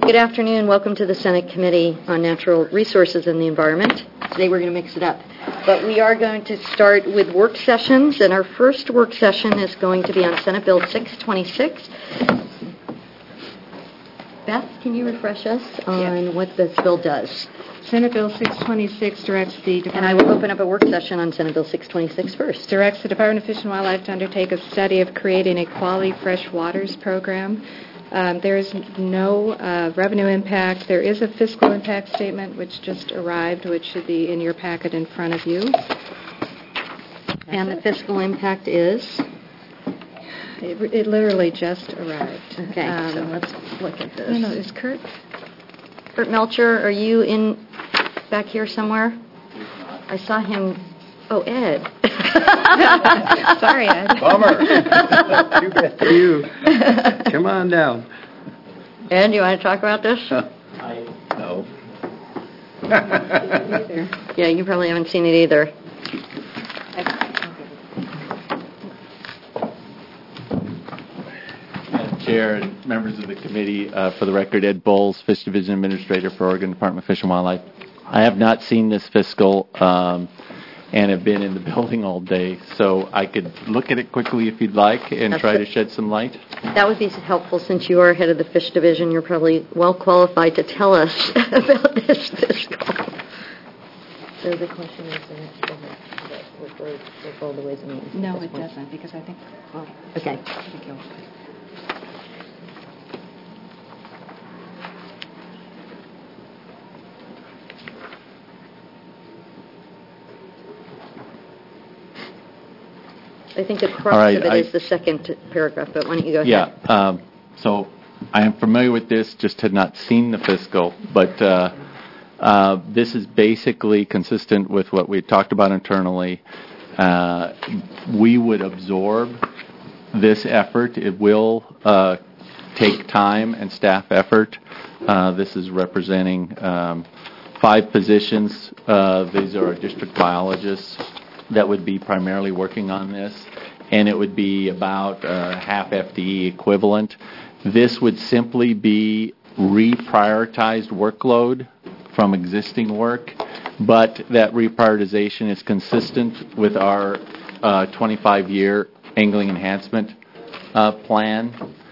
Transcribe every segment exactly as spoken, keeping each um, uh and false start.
Good afternoon. Welcome to the Senate Committee on Natural Resources and the Environment. Today we're going to mix it up. But we are going to start with work sessions, and our first work session is going to be on Senate Bill six twenty-six. Beth, can you refresh us on yes. what this bill does? Senate Bill six twenty-six directs the Department... And I will open up a work session on Senate Bill six twenty-six first. Directs the Department of Fish and Wildlife to undertake a study of creating a quality fresh waters program. Um, there is no uh, revenue impact. There is a fiscal impact statement which just arrived, which should be in your packet in front of you. That's and it. The fiscal impact is? It, it literally just arrived. Okay, um, so let's look at this. No, no, is Kurt? Kurt Melcher, are you in back here somewhere? I saw him. Oh, Ed. Sorry, Ed. Bummer. Too bad for you. Come on down. Ed, you want to talk about this? I no. Yeah, you probably haven't seen it either. Chair and members of the committee, uh, for the record, Ed Bowles, Fish Division Administrator for Oregon Department of Fish and Wildlife. I have not seen this fiscal um, and have been in the building all day, so I could look at it quickly if you'd like and That's try it. to shed some light. That would be helpful since you are head of the Fish Division. You're probably well qualified to tell us about this fiscal. So the question is, the next bill with all the ways and means. No, it doesn't, because I think... Well, okay. I think you'll... I think the crux right, of it I, is the second paragraph, but why don't you go yeah, ahead? Yeah, um, so I am familiar with this, just had not seen the fiscal, but uh, uh, this is basically consistent with what we talked about internally. Uh, we would absorb this effort. It will uh, take time and staff effort. Uh, this is representing um, five positions. Uh, these are our district biologists that would be primarily working on this, and it would be about uh, half F T E equivalent. This would simply be reprioritized workload from existing work, but that reprioritization is consistent with our uh, twenty-five year angling enhancement uh, plan,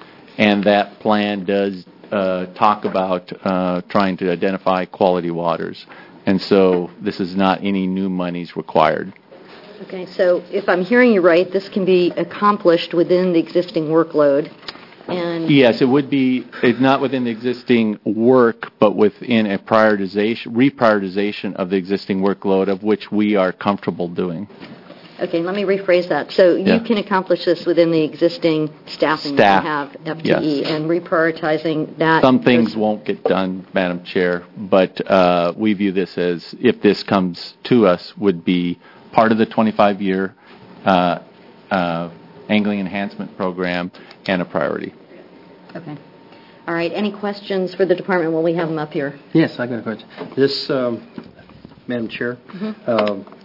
and that plan does uh, talk about uh, trying to identify quality waters. And so this is not any new monies required. Okay, so if I'm hearing you right, this can be accomplished within the existing workload. And yes, it would be it, not within the existing work, but within a prioritization, reprioritization of the existing workload, of which we are comfortable doing. Okay, let me rephrase that. So yeah. you can accomplish this within the existing staffing Staff. that you have, F T E, yes. and reprioritizing that. Some things won't get done, Madam Chair, but uh, we view this as, if this comes to us, would be part of the twenty-five year uh, uh, angling enhancement program and a priority. Okay. All right. Any questions for the department while we have them up here? Yes, I got a question. This, um, Madam Chair, mm-hmm. um,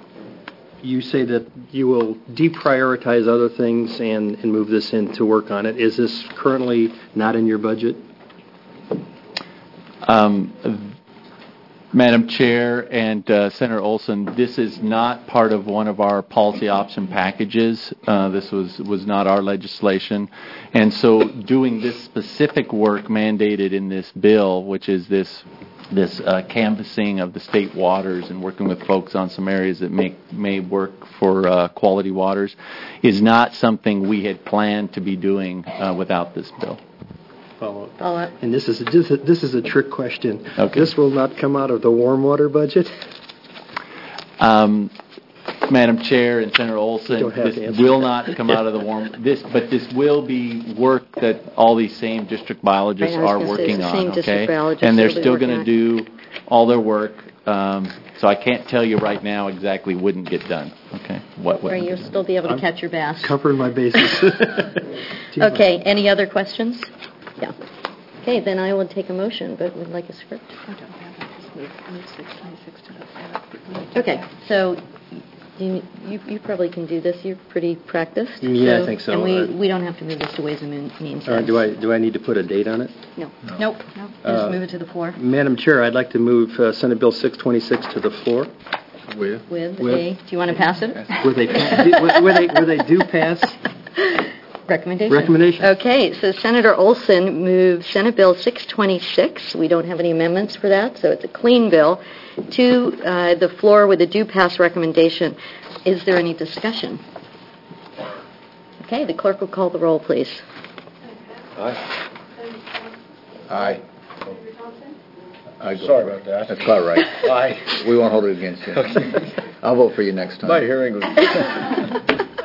you say that you will deprioritize other things and, and move this in to work on it. Is this currently not in your budget? Um, Madam Chair and uh, Senator Olson, this is not part of one of our policy option packages. Uh, this was, was not our legislation. And so doing this specific work mandated in this bill, which is this this uh, canvassing of the state waters and working with folks on some areas that may, may work for uh, quality waters, is not something we had planned to be doing uh, without this bill. Follow up. Follow up. And this is, a, this, is, this is a trick question. Okay. This will not come out of the warm water budget? Um, Madam Chair and Senator Olson, this will not come out of the warm. This, but this will be work that all these same district biologists right, are working on. Okay, and they're still going to do all their work. Um, so I can't tell you right now exactly wouldn't get done. Okay, what? Right, you'll still be able to I'm catch your bass. Covering my bases. Okay. Any other questions? Yeah. Okay, then I will take a motion, but would like a script. I don't have it. Just move, move six twenty-six to the Okay, so You, you you probably can do this. You're pretty practiced. Yeah, I think so. And we, Uh, we don't have to move this to Ways and Mean- Means. All right, do I, do I need to put a date on it? No. Nope. Nope. You Uh, just move it to the floor Madam Chair, I'd like to move uh, Senate Bill six twenty-six to the floor With? with with- a, do you want to pass it? with a, with- with a, with a due pass Recommendation. recommendation. Okay, so Senator Olson moved Senate Bill six twenty-six. We don't have any amendments for that, so it's a clean bill, to uh, the floor with a due pass recommendation. Is there any discussion? Okay, the clerk will call the roll, please. Aye. Aye. I go. Sorry about that. That's quite right. Aye. We won't hold it against you. I'll vote for you next time. My hearing was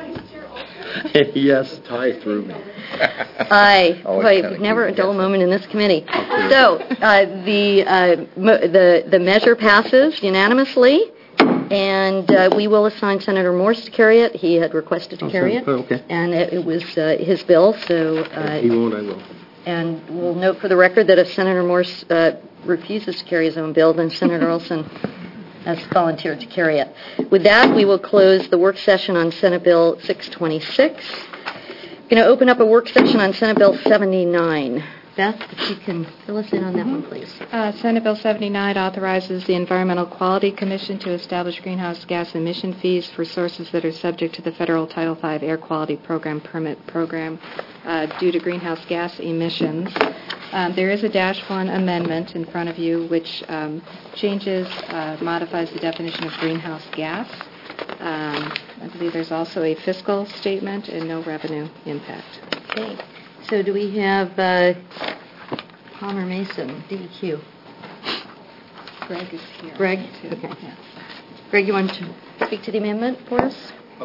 Yes. tie through me. Aye. Always Boy, kinda never a keep dull guessing. moment in this committee. So uh, the, uh, mo- the the measure passes unanimously, and uh, we will assign Senator Morse to carry it. He had requested to Oh, carry so- it. oh, okay. And it it was uh, his bill, so... uh, He won't, I will. And we'll note for the record that if Senator Morse uh, refuses to carry his own bill, then Senator Olson has volunteered to carry it. With that, we will close the work session on Senate Bill six twenty-six. Going to open up a work session on Senate Bill seventy-nine. Beth, if you can fill us in on that one, please. Uh, Senate Bill seventy-nine authorizes the Environmental Quality Commission to establish greenhouse gas emission fees for sources that are subject to the federal Title five Air Quality Program permit program uh, due to greenhouse gas emissions. Um, there is a dash one amendment in front of you which um, changes, uh, modifies the definition of greenhouse gas. Um, I believe there's also a fiscal statement and no revenue impact. Okay. So do we have uh, Palmer Mason, D E Q? Greg is here. Greg? Okay. Greg, you want to speak to the amendment for us?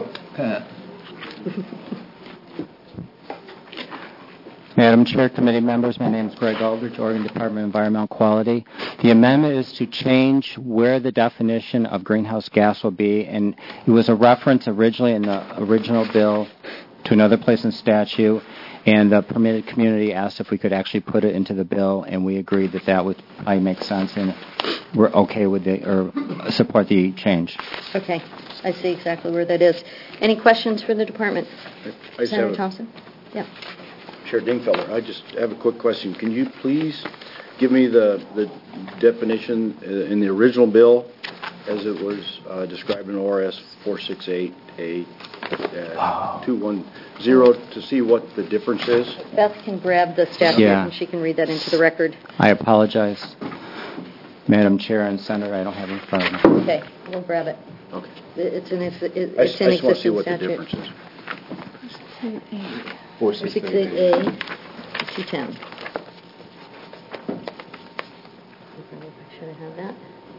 Madam Chair, committee members, my name is Greg Aldrich, Oregon Department of Environmental Quality. The amendment is to change where the definition of greenhouse gas will be, and it was a reference originally in the original bill to another place in statute, and the permitted community asked if we could actually put it into the bill, and we agreed that that would probably make sense, and we're okay with the, or support the change. Okay. I see exactly where that is. Any questions for the department? I just Senator have a- Thompson? Yeah. Chair Dingfelder, I just have a quick question. Can you please give me the, the definition uh, in the original bill as it was uh, described in O R S four sixty-eight A two one zero to see what the difference is? Beth can grab the statute Yeah. and she can read that into the record. I apologize, Madam Chair and Senator, I don't have it in front of me. Okay, we'll grab it. Okay. It- It's in, it's, I it's just, in I just want to see existing what the statute. difference is. four sixty-eight A, two ten. Should I have that?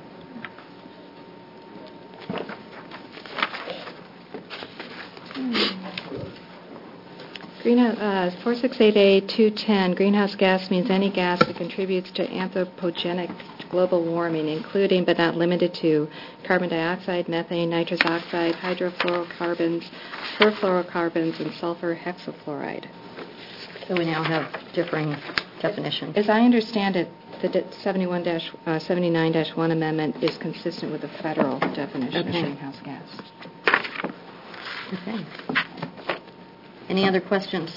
Greenhouse, uh, four sixty-eight A two ten, greenhouse gas means any gas that contributes to anthropogenic global warming, including but not limited to carbon dioxide, methane, nitrous oxide, hydrofluorocarbons, perfluorocarbons, and sulfur hexafluoride. So we now have differing definitions. As I understand it, the de- seventy-one dash, uh, seventy-nine dash one amendment is consistent with the federal definition Okay. of greenhouse gas. Okay. Any other questions?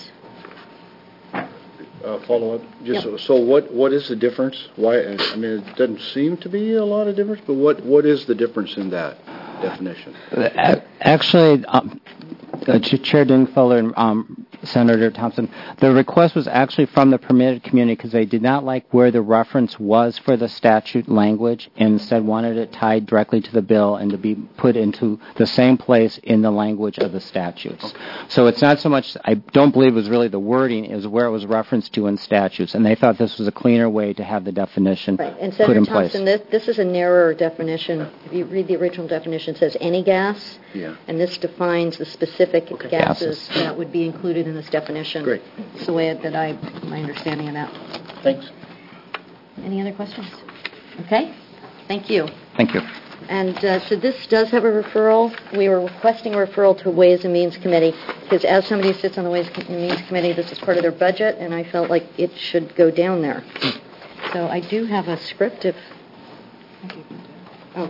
Uh, follow up. Just Yep. so, so what what is the difference? Why? I mean, it doesn't seem to be a lot of difference, but what what is the difference in that definition? Uh, Actually, um, uh, Ch- Chair Dingfelder and um, Senator Thompson, the request was actually from the permitted community because they did not like where the reference was for the statute language and instead wanted it tied directly to the bill and to be put into the same place in the language of the statutes. Okay. So it's not so much, I don't believe it was really the wording, it was where it was referenced to in statutes, and they thought this was a cleaner way to have the definition Right. And put Senator in place. Thompson, this, this is a narrower definition. If you read the original definition, it says any gas. Yeah. And this defines the specific Okay. gases Gases. that would be included in this definition. Great. It's the way that I, my understanding of that. Thanks. Any other questions? Okay. Thank you. Thank you. And uh, so this does have a referral. We were requesting a referral to Ways and Means Committee because as somebody who sits on the Ways and Means Committee, this is part of their budget, and I felt like it should go down there. So I do have a script if... Okay.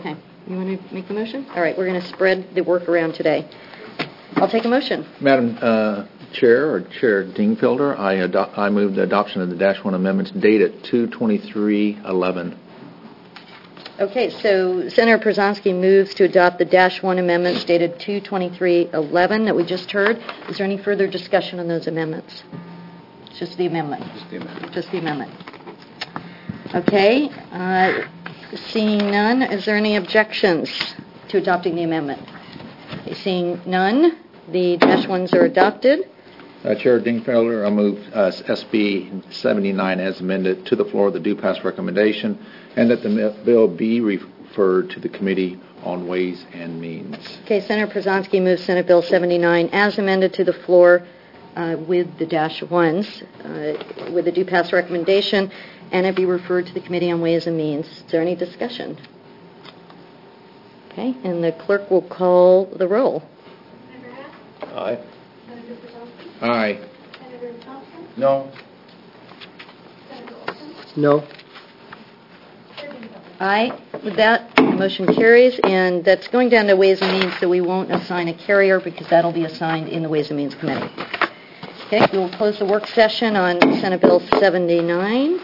You want to make the motion? All right, we're going to spread the work around today. I'll take a motion. Madam uh, Chair, or Chair Dingfelder, I, ado- I move the adoption of the Dash one amendments dated two twenty-three eleven. Okay, so Senator Przanski moves to adopt the Dash one amendments dated two twenty-three eleven that we just heard. Is there any further discussion on those amendments? It's just the amendment. Just the amendment. Just the amendment. Okay, uh, seeing none, is there any objections to adopting the amendment? Okay, seeing none, the Dash ones are adopted. Uh, Chair Dingfelder, I move uh, S B seventy-nine as amended to the floor of the due pass recommendation, and that the mi- bill be referred to the Committee on Ways and Means. Okay, Senator Przanski moves Senate Bill seventy-nine as amended to the floor uh, with the dash ones, uh, with the due pass recommendation, and it be referred to the Committee on Ways and Means. Is there any discussion? Okay, and the clerk will call the roll. Aye. Aye. No. No. Aye. With that, the motion carries, and that's going down to Ways and Means, so we won't assign a carrier because that'll be assigned in the Ways and Means Committee. Okay, we will close the work session on Senate Bill seventy-nine.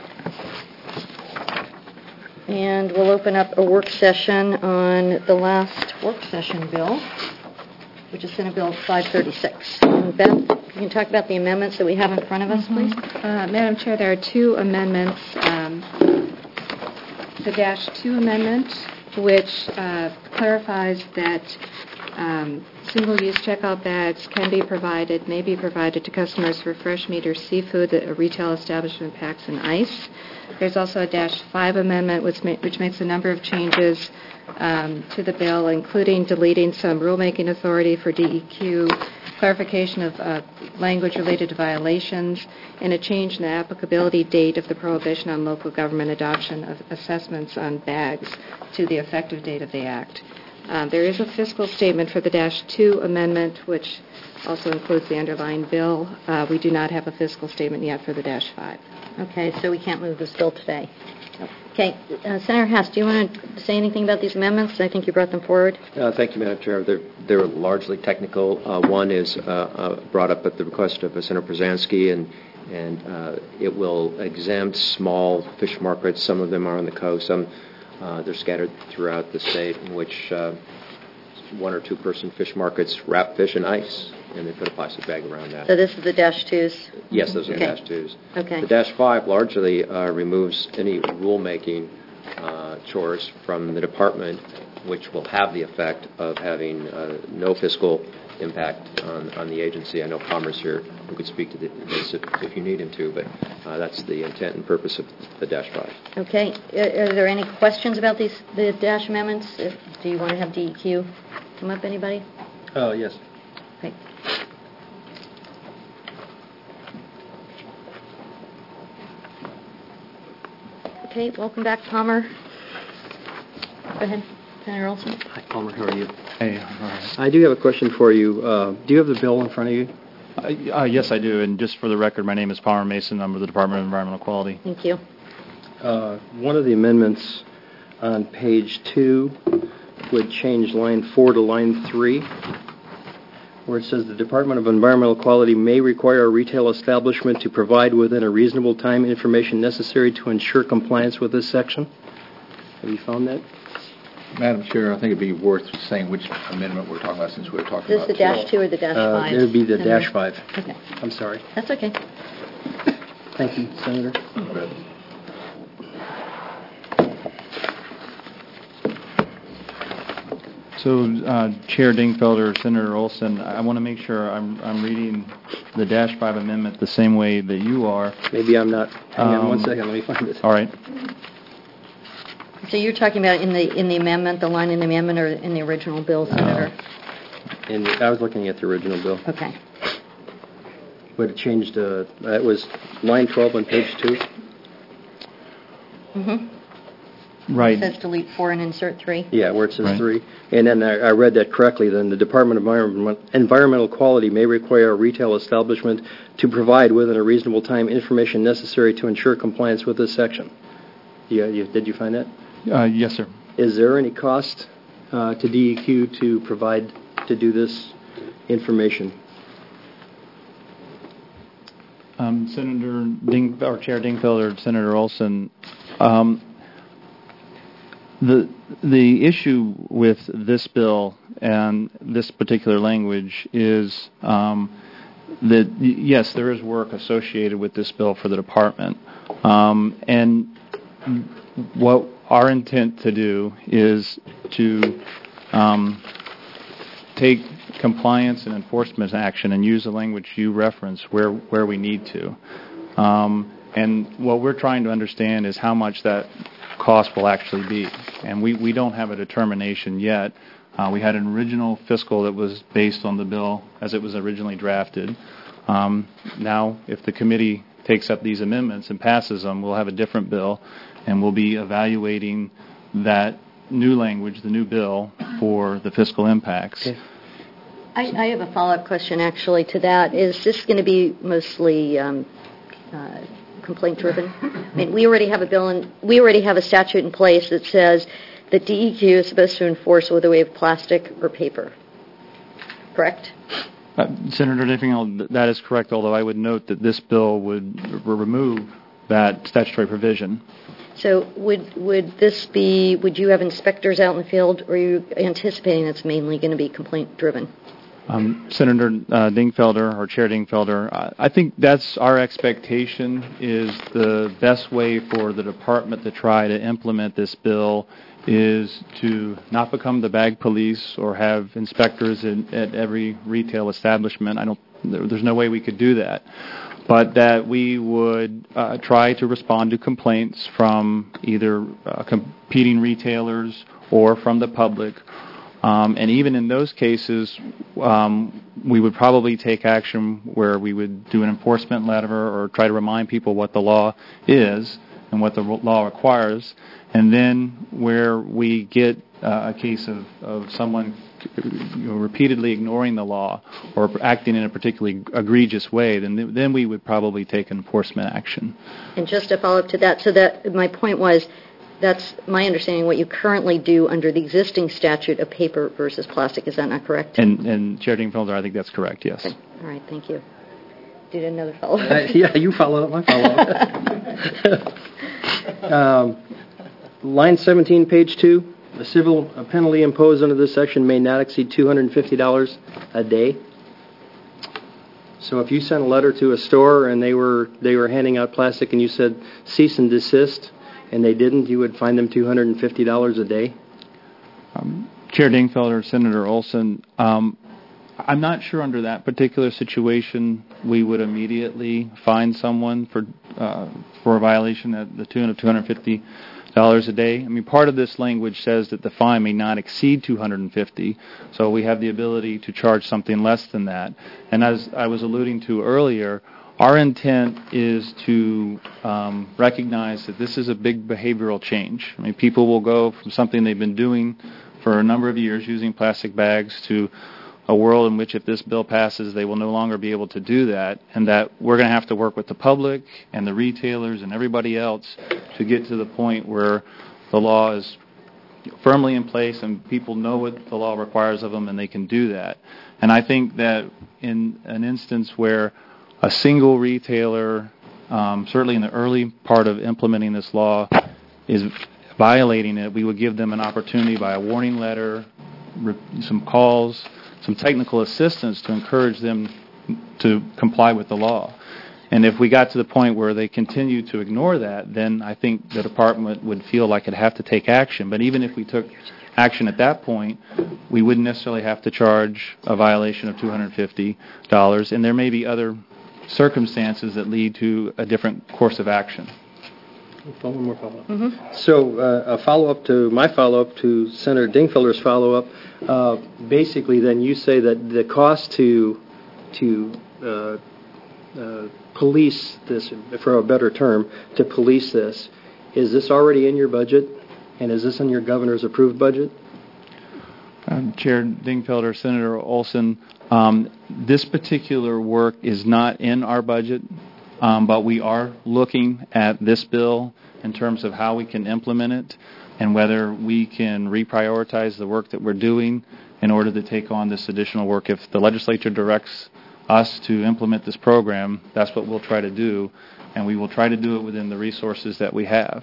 And we'll open up a work session on the last work session bill, which is Senate Bill five thirty-six. And Beth, you can talk about the amendments that we have in front of us, please. Uh, Madam Chair, there are two amendments. Um, the Dash two amendment, which uh, clarifies that um, single-use checkout bags can be provided, may be provided to customers for fresh meat or seafood that a retail establishment packs in ice. There's also a Dash five amendment, which, ma- which makes a number of changes um, to the bill, including deleting some rulemaking authority for D E Q, clarification of uh, language related to violations, and a change in the applicability date of the prohibition on local government adoption of assessments on bags to the effective date of the Act. Um, there is a fiscal statement for the Dash two amendment, which also includes the underlying bill. Uh, we do not have a fiscal statement yet for the Dash five. Okay, so we can't move this bill today. Okay, uh, Senator Hess, do you want to say anything about these amendments? I think you brought them forward. Uh, thank you, Madam Chair. They're, they're largely technical. Uh, one is uh, uh, brought up at the request of uh, Senator Przanski, and, and uh, it will exempt small fish markets. Some of them are on the coast. Some uh, they're scattered throughout the state, in which uh, one or two person fish markets wrap fish in ice, and they put a plastic bag around that. So this is the Dash twos? Yes, those are Okay. the Dash twos. Okay. The Dash five largely uh, removes any rulemaking uh, chores from the department, which will have the effect of having uh, no fiscal impact on, on the agency. I know Commerce here who could speak to this if, if you need him to, but uh, that's the intent and purpose of the Dash five. Okay. Are, are there any questions about these the Dash amendments? If, do you want to have D E Q come up, anybody? Oh, yes. Okay. Okay, welcome back, Palmer. Go ahead, Senator Olson. Hi, Palmer. How are you? Hey, all right. I do have a question for you. Uh, do you have the bill in front of you? Uh, uh, yes, I do. And just for the record, my name is Palmer Mason. I'm with the Department of Environmental Quality. Thank you. Uh, one of the amendments on page two would change line four to line three, where it says the Department of Environmental Quality may require a retail establishment to provide within a reasonable time information necessary to ensure compliance with this section. Have you found that? Madam Chair, I think it'd be worth saying which amendment we're talking about, since we're talking Is this about the Dash two or the Dash Uh, five? it would be the Senator? Dash five. Okay. I'm sorry. That's okay. Thank you, Senator. Good. So, uh, Chair Dingfelder, Senator Olson, I want to make sure I'm, I'm reading the Dash five amendment the same way that you are. Maybe I'm not. Hang on one Um, second. Let me find it. All right. So you're talking about in the in the amendment, the line in the amendment, or in the original bill, Senator? And I was looking at the original bill. Okay. But it changed. Uh, that was line twelve on page two. Mm-hmm. Right. It says delete four and insert three. Yeah, where it says Right. three. And then I, I read that correctly. Then the Department of Environment, Environmental Quality may require a retail establishment to provide within a reasonable time information necessary to ensure compliance with this section. Yeah, you, did you find that? Uh, yes, sir. Is there any cost uh, to D E Q to provide, to do this information? Um, Senator Ding, or Chair Dingfelder, Senator Olson, um, the the issue with this bill and this particular language is um, that y- yes, there is work associated with this bill for the department, um, and what our intent to do is to um, take compliance and enforcement action and use the language you reference where where we need to. Um, and what we're trying to understand is how much that cost will actually be. And we, we don't have a determination yet. Uh, we had an original fiscal that was based on the bill as it was originally drafted. Um, now, if the committee takes up these amendments and passes them, we'll have a different bill, and we'll be evaluating that new language, the new bill, for the fiscal impacts. Okay. I, I have a follow-up question, actually, to that. Is this going to be mostly um, uh, complaint-driven? I mean, we already have a bill, and we already have a statute in place that says that D E Q is supposed to enforce whether we have plastic or paper. Correct? Uh, Senator Diffingham, that is correct, although I would note that this bill would r- remove that statutory provision. So would would this be, would you have inspectors out in the field, or are you anticipating it's mainly going to be complaint-driven? Um, Senator uh, Dingfelder, or Chair Dingfelder, I, I think that's our expectation is the best way for the department to try to implement this bill is to not become the bag police or have inspectors in, at every retail establishment. I don't. There, there's no way we could do that. But that we would uh, try to respond to complaints from either uh, competing retailers or from the public. Um, and even in those cases, um, we would probably take action where we would do an enforcement letter or try to remind people what the law is and what the law requires. And then where we get uh, a case of, of someone you know, repeatedly ignoring the law or acting in a particularly egregious way, then then we would probably take enforcement action. And just to follow up to that, so that my point was, that's my understanding what you currently do under the existing statute of paper versus plastic. Is that not correct? And, and Chair Dingfelder, I think that's correct, yes. Okay. All right, thank you. Did another follow-up? Uh, yeah, you followed up my follow-up. um, line seventeen, page two. A civil penalty imposed under this section may not exceed two hundred fifty dollars a day. So if you sent a letter to a store and they were they were handing out plastic and you said cease and desist, and they didn't, you would fine them two hundred fifty dollars a day? Um, Chair Dingfelder, Senator Olson, um, I'm not sure under that particular situation we would immediately fine someone for uh, for a violation at the tune of two hundred fifty dollars a day. I mean, part of this language says that the fine may not exceed two hundred fifty dollars, so we have the ability to charge something less than that. And as I was alluding to earlier, our intent is to um, recognize that this is a big behavioral change. I mean, people will go from something they've been doing for a number of years, using plastic bags, to a world in which if this bill passes, they will no longer be able to do that, and that we're going to have to work with the public and the retailers and everybody else to get to the point where the law is firmly in place and people know what the law requires of them and they can do that. And I think that in an instance where a single retailer, um, certainly in the early part of implementing this law, is violating it, we would give them an opportunity by a warning letter, re- some calls, some technical assistance to encourage them to comply with the law. And if we got to the point where they continue to ignore that, then I think the department would feel like it'd have to take action. But even if we took action at that point, we wouldn't necessarily have to charge a violation of two hundred fifty dollars, and there may be other circumstances that lead to a different course of action. One more follow-up. Mm-hmm. So uh, a follow-up to my follow-up to Senator Dingfelder's follow-up. Uh, basically, then you say that the cost to to uh, uh, police this, for a better term, to police this, is this already in your budget, and is this in your governor's approved budget? Um, Chair Dingfelder, Senator Olson, um, this particular work is not in our budget. Um, but we are looking at this bill in terms of how we can implement it. and whether we can reprioritize the work that we're doing in order to take on this additional work. If the legislature directs us to implement this program, that's what we'll try to do, and we will try to do it within the resources that we have.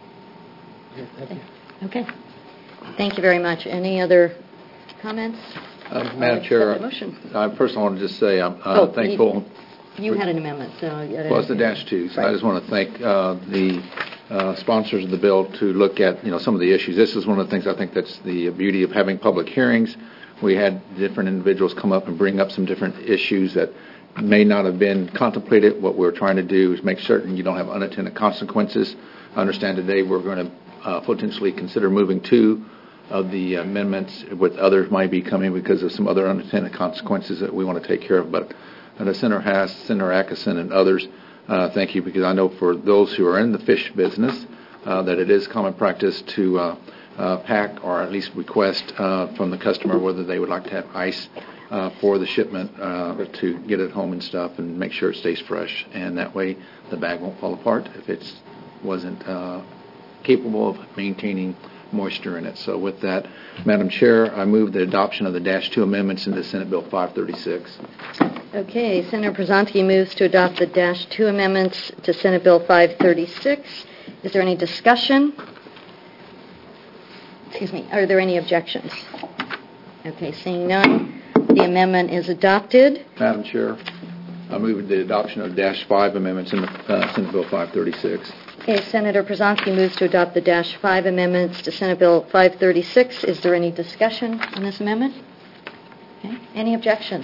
Okay. Thank you very much. Any other comments? Uh, Madam Chair, I first I want to just say I'm uh, oh, thankful. You, you had an amendment, so... Well, it's the dash twos. Right. I just want to thank uh, the uh, sponsors of the bill to look at, you know, some of the issues. This is one of the things I think that's the beauty of having public hearings. We had different individuals come up and bring up some different issues that may not have been contemplated. What we're trying to do is make certain you don't have unintended consequences. I understand today we're going to uh, potentially consider moving two of the amendments, with others might be coming because of some other unintended consequences that we want to take care of. But uh, Senator Haas, Senator Atkinson, and others, uh, thank you, because I know for those who are in the fish business uh, that it is common practice to uh, uh, pack or at least request uh, from the customer whether they would like to have ice uh, for the shipment uh, to get it home and stuff and make sure it stays fresh. And that way the bag won't fall apart if it wasn't uh, capable of maintaining moisture in it. So with that, Madam Chair, I move the adoption of the dash two amendments into Senate Bill five thirty-six. Okay, Senator Przanski moves to adopt the dash two amendments to Senate Bill five thirty-six. Is there any discussion? Excuse me, are there any objections? Okay, seeing none, the amendment is adopted. Madam Chair, I move the adoption of dash five amendments in uh, Senate Bill five thirty-six. Okay, Senator Przanski moves to adopt the dash five amendments to Senate Bill five thirty-six. Is there any discussion on this amendment? Okay. Any objections?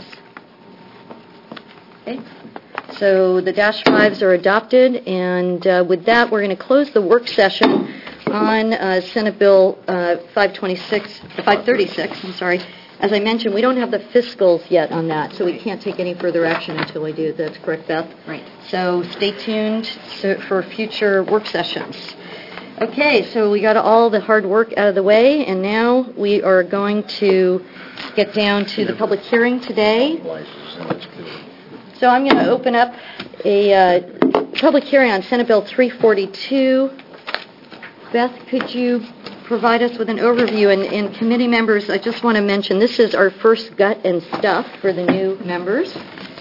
Okay. So the dash fives are adopted, and uh, with that, we're going to close the work session on uh, Senate Bill uh, five twenty-six, five thirty-six. I'm sorry. As I mentioned, we don't have the fiscals yet on that, so we can't take any further action until we do. That's correct, Beth? Right. So stay tuned so for future work sessions. Okay, so we got all the hard work out of the way, and now we are going to get down to the public hearing today. So I'm going to open up a uh, public hearing on Senate Bill three forty-two. Beth, could you provide us with an overview? And, and committee members, I just want to mention this is our first gut and stuff for the new members.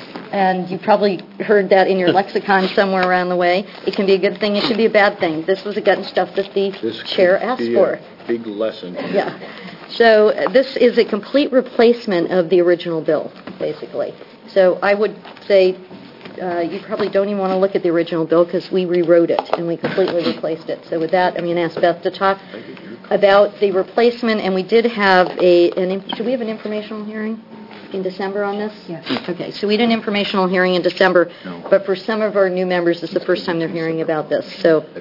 And you probably heard that in your lexicon somewhere around the way. It can be a good thing, it can be a bad thing. This was a gut and stuff that the This chair could asked be for. a big lesson. Yeah. So uh, this is a complete replacement of the original bill, basically. So I would say uh, you probably don't even want to look at the original bill because we rewrote it and we completely replaced it. So with that, I'm going to ask Beth to talk about the replacement. And we did have a, an, do we have an informational hearing in December on this? Yes. Okay, so we did an informational hearing in December, No. but for some of our new members, this is the first time they're hearing about this. So, go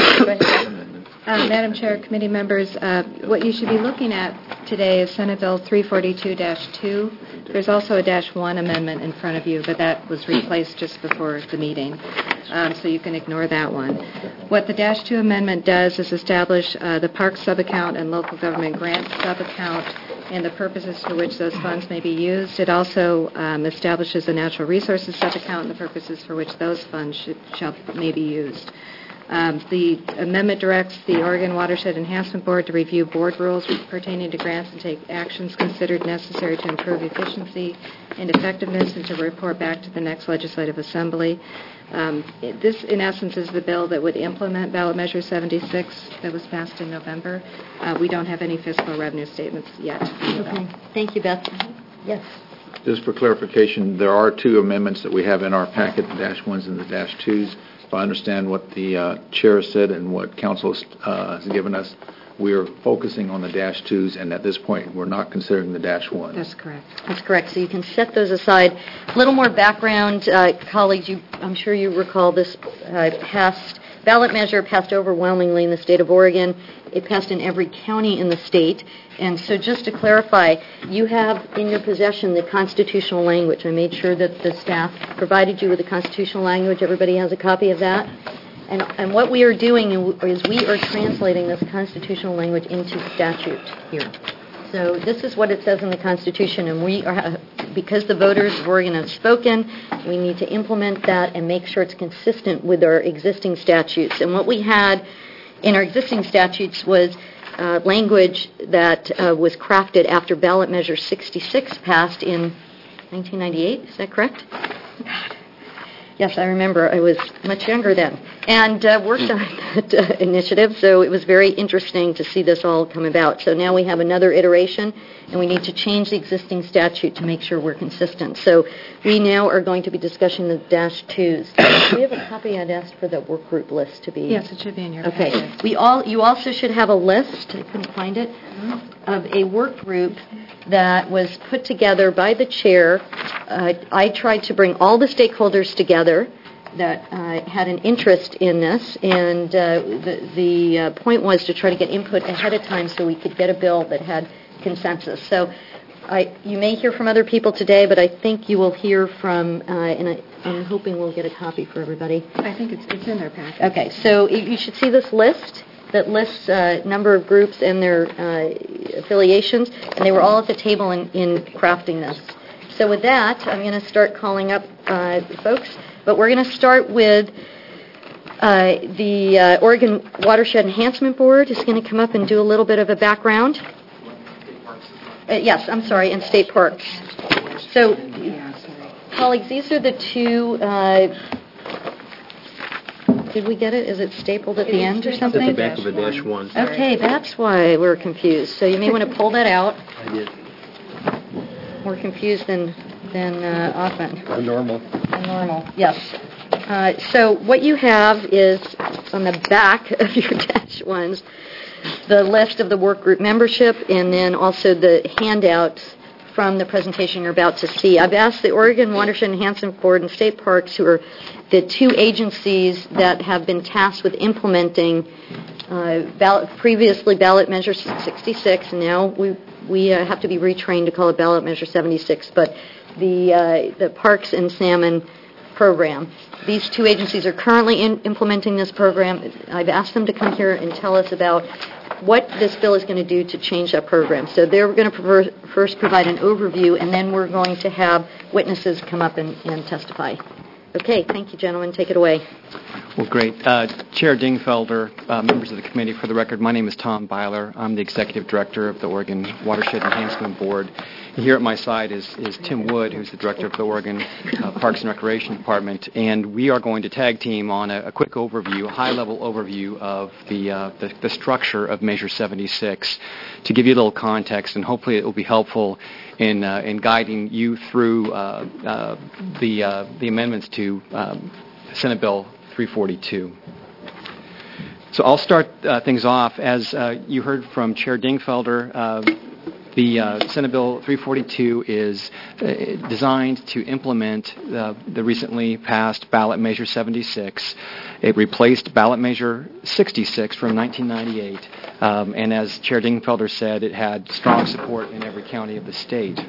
ahead. Uh, Madam Chair, committee members, uh, what you should be looking at today is Senate Bill three forty-two dash two. There's also a dash one amendment in front of you, but that was replaced just before the meeting, um, so you can ignore that one. What the dash two amendment does is establish uh, the park subaccount and local government grant subaccount and the purposes for which those funds may be used. It also um, establishes a natural resources subaccount and the purposes for which those funds should, shall may be used. Um, the amendment directs the Oregon Watershed Enhancement Board to review board rules pertaining to grants and take actions considered necessary to improve efficiency and effectiveness and to report back to the next legislative assembly. Um, it, this, in essence, is the bill that would implement Ballot Measure seventy-six that was passed in November. Uh, we don't have any fiscal revenue statements yet. Okay. Thank you, Beth. Yes. Just for clarification, there are two amendments that we have in our packet, the dash ones and the dash twos. If I understand what the uh, chair said and what council uh, has given us, we are focusing on the dash twos, and at this point, we're not considering the dash ones. That's correct. That's correct. So you can set those aside. A little more background, uh, colleagues. You, I'm sure you recall this uh, passed ballot measure passed overwhelmingly in the state of Oregon. It passed in every county in the state. And so just to clarify, you have in your possession the constitutional language. I made sure that the staff provided you with the constitutional language. Everybody has a copy of that. And, and what we are doing is we are translating this constitutional language into statute here. So this is what it says in the Constitution, and we are, because the voters of Oregon have spoken, we need to implement that and make sure it's consistent with our existing statutes. And what we had in our existing statutes was uh, language that uh, was crafted after ballot measure sixty-six passed in nineteen ninety-eight. Is that correct? God. Yes, I remember. I was much younger then and uh, worked on that uh, initiative, so it was very interesting to see this all come about. So now we have another iteration, and we need to change the existing statute to make sure we're consistent. So we now are going to be discussing the dash twos. Do we have a copy? I'd asked for the work group list to be... Yes, it should be in your Okay. packet. We all, you also should have a list, I couldn't find it, of a work group that was put together by the chair. Uh, I tried to bring all the stakeholders together that uh, had an interest in this, and uh, the, the uh, point was to try to get input ahead of time so we could get a bill that had consensus. So I, you may hear from other people today, but I think you will hear from, uh, and I, I'm hoping we'll get a copy for everybody. I think it's, it's in their packet. Okay, so you should see this list that lists a uh, number of groups and their uh, affiliations, and they were all at the table in, in crafting this. So with that, I'm going to start calling up uh, folks, but we're going to start with uh, the uh, Oregon Watershed Enhancement Board is going to come up and do a little bit of a background. Uh, yes, I'm sorry, and state parks. So, colleagues, these are the two... Uh, Did we get it? Is it stapled at the end or something? It's at the back of the dash one. Okay, that's why we're confused. So you may want to pull that out. I did. More confused than than uh, often. Uh, normal. Than normal, yes. Uh, so what you have is on the back of your dash ones, the list of the work group membership, and then also the handouts from the presentation you're about to see. I've asked the Oregon Watershed Enhancement Board and State Parks, who are the two agencies that have been tasked with implementing uh, ballot, previously ballot measure sixty-six, and now we we uh, have to be retrained to call it ballot measure seventy-six, but the uh, the Parks and Salmon program. These two agencies are currently in, implementing this program. I've asked them to come here and tell us about what this bill is going to do to change that program. So they're going to prefer, first provide an overview, and then we're going to have witnesses come up and, and testify. Okay, thank you, gentlemen. Take it away. Well, great. Uh, Chair Dingfelder, uh, members of the committee, for the record, my name is Tom Byler. I'm the Executive Director of the Oregon Watershed Enhancement Board. And here at my side is, is Tim Wood, who's the Director of the Oregon uh, Parks and Recreation Department. And we are going to tag team on a, a quick overview, a high-level overview of the, uh, the, the structure of Measure seventy-six to give you a little context, and hopefully it will be helpful in uh, in guiding you through uh, uh, the uh, the amendments to um, Senate Bill three forty-two. So I'll start uh, things off. As uh, you heard from Chair Dingfelder, uh, the uh, Senate Bill three forty-two is uh, designed to implement uh, the recently passed ballot measure seventy-six. It replaced ballot measure sixty-six from nineteen ninety-eight. Um, and as Chair Dingfelder said, it had strong support in every county of the state.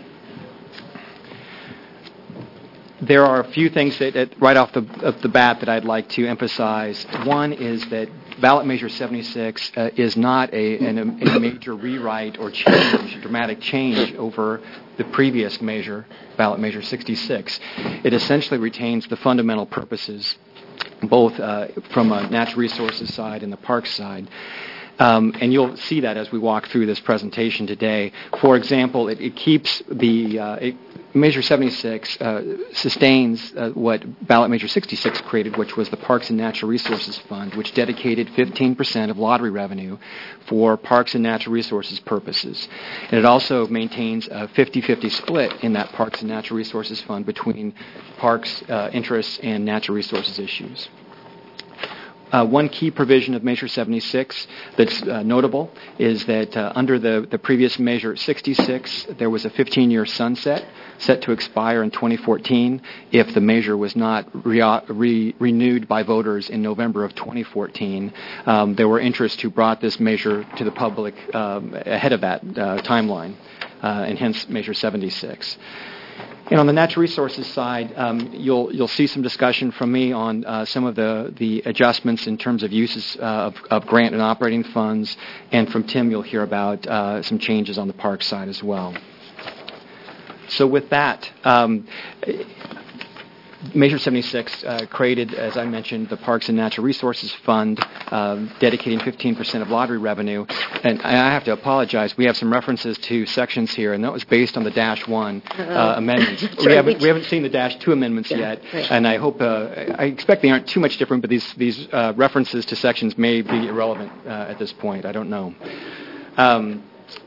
There are a few things that, that right off the, of the bat that I'd like to emphasize. One is that ballot measure seventy-six uh, is not a, an, a major rewrite or change, a dramatic change over the previous measure, ballot measure sixty-six. It essentially retains the fundamental purposes, both uh, from a natural resources side and the parks side. Um, and you'll see that as we walk through this presentation today. For example, it, it keeps the uh, it, Measure seventy-six uh, sustains uh, what ballot Measure sixty-six created, which was the Parks and Natural Resources Fund, which dedicated fifteen percent of lottery revenue for parks and natural resources purposes. And it also maintains a fifty-fifty split in that Parks and Natural Resources Fund between parks uh, interests and natural resources issues. Uh, one key provision of Measure seventy-six that's uh, notable is that uh, under the, the previous Measure sixty-six, there was a fifteen-year sunset set to expire in twenty fourteen if the measure was not re- re- renewed by voters in November of twenty fourteen. Um, there were interests who brought this measure to the public um, ahead of that uh, timeline, uh, and hence Measure seventy-six. And on the natural resources side, um, you'll you'll see some discussion from me on uh, some of the, the adjustments in terms of uses uh, of, of grant and operating funds, and from Tim you'll hear about uh, some changes on the park side as well. So with that, um, Measure seventy-six uh, created, as I mentioned, the Parks and Natural Resources Fund, um, dedicating fifteen percent of lottery revenue. And I have to apologize. We have some references to sections here, and that was based on the Dash One uh, amendments. we haven't we haven't seen the Dash Two amendments Yeah, yet, right. and I hope uh, I expect they aren't too much different. But these these uh, references to sections may be irrelevant uh, at this point. I don't know. Um,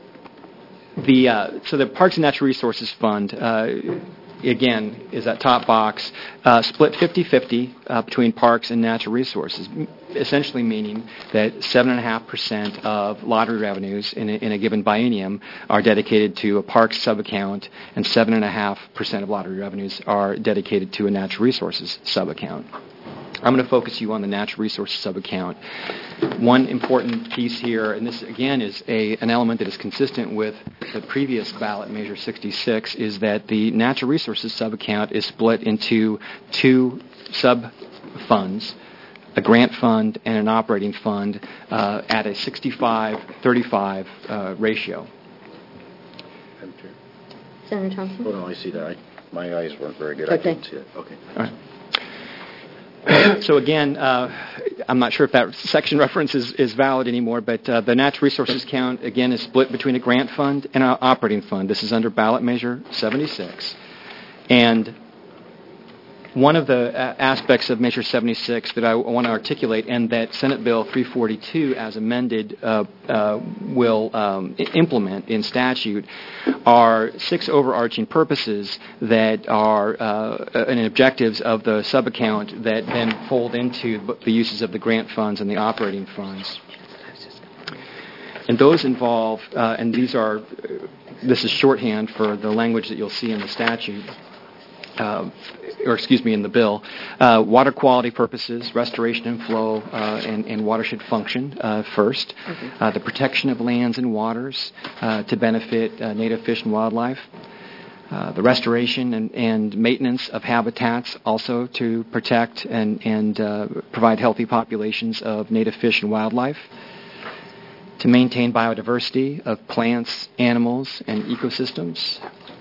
the uh, so the Parks and Natural Resources Fund. Uh, Again, is that top box, uh, split fifty-fifty uh, between parks and natural resources, m- essentially meaning that seven point five percent of lottery revenues in a, in a given biennium are dedicated to a parks sub-account, and seven point five percent of lottery revenues are dedicated to a natural resources sub-account. I'm going to focus you on the natural resources sub-account. One important piece here, and this again is a, an element that is consistent with the previous ballot, Measure sixty-six, is that the natural resources sub-account is split into two sub-funds, a grant fund and an operating fund, uh, at a sixty-five thirty-five uh, ratio. Madam Chair. Senator Thompson? Oh, no, I see that. I, my eyes weren't very good. I Okay. couldn't see it. Okay. All right. So again, uh, I'm not sure if that section reference is, is valid anymore, but uh, the natural resources count, again, is split between a grant fund and an operating fund. This is under ballot measure seventy-six. And one of the uh, aspects of Measure seventy-six that I w- want to articulate, and that Senate Bill three forty-two, as amended, uh, uh, will um, I- implement in statute, are six overarching purposes that are uh, and objectives of the sub-account that then fold into b- the uses of the grant funds and the operating funds. And those involve, uh, and these are, uh, this is shorthand for the language that you'll see in the statute. Uh, or excuse me, in the bill, uh, water quality purposes, restoration and flow, uh, and, and watershed function uh, first, Mm-hmm. uh, the protection of lands and waters uh, to benefit uh, native fish and wildlife, uh, the restoration and, and maintenance of habitats also to protect and, and uh, provide healthy populations of native fish and wildlife, to maintain biodiversity of plants, animals, and ecosystems,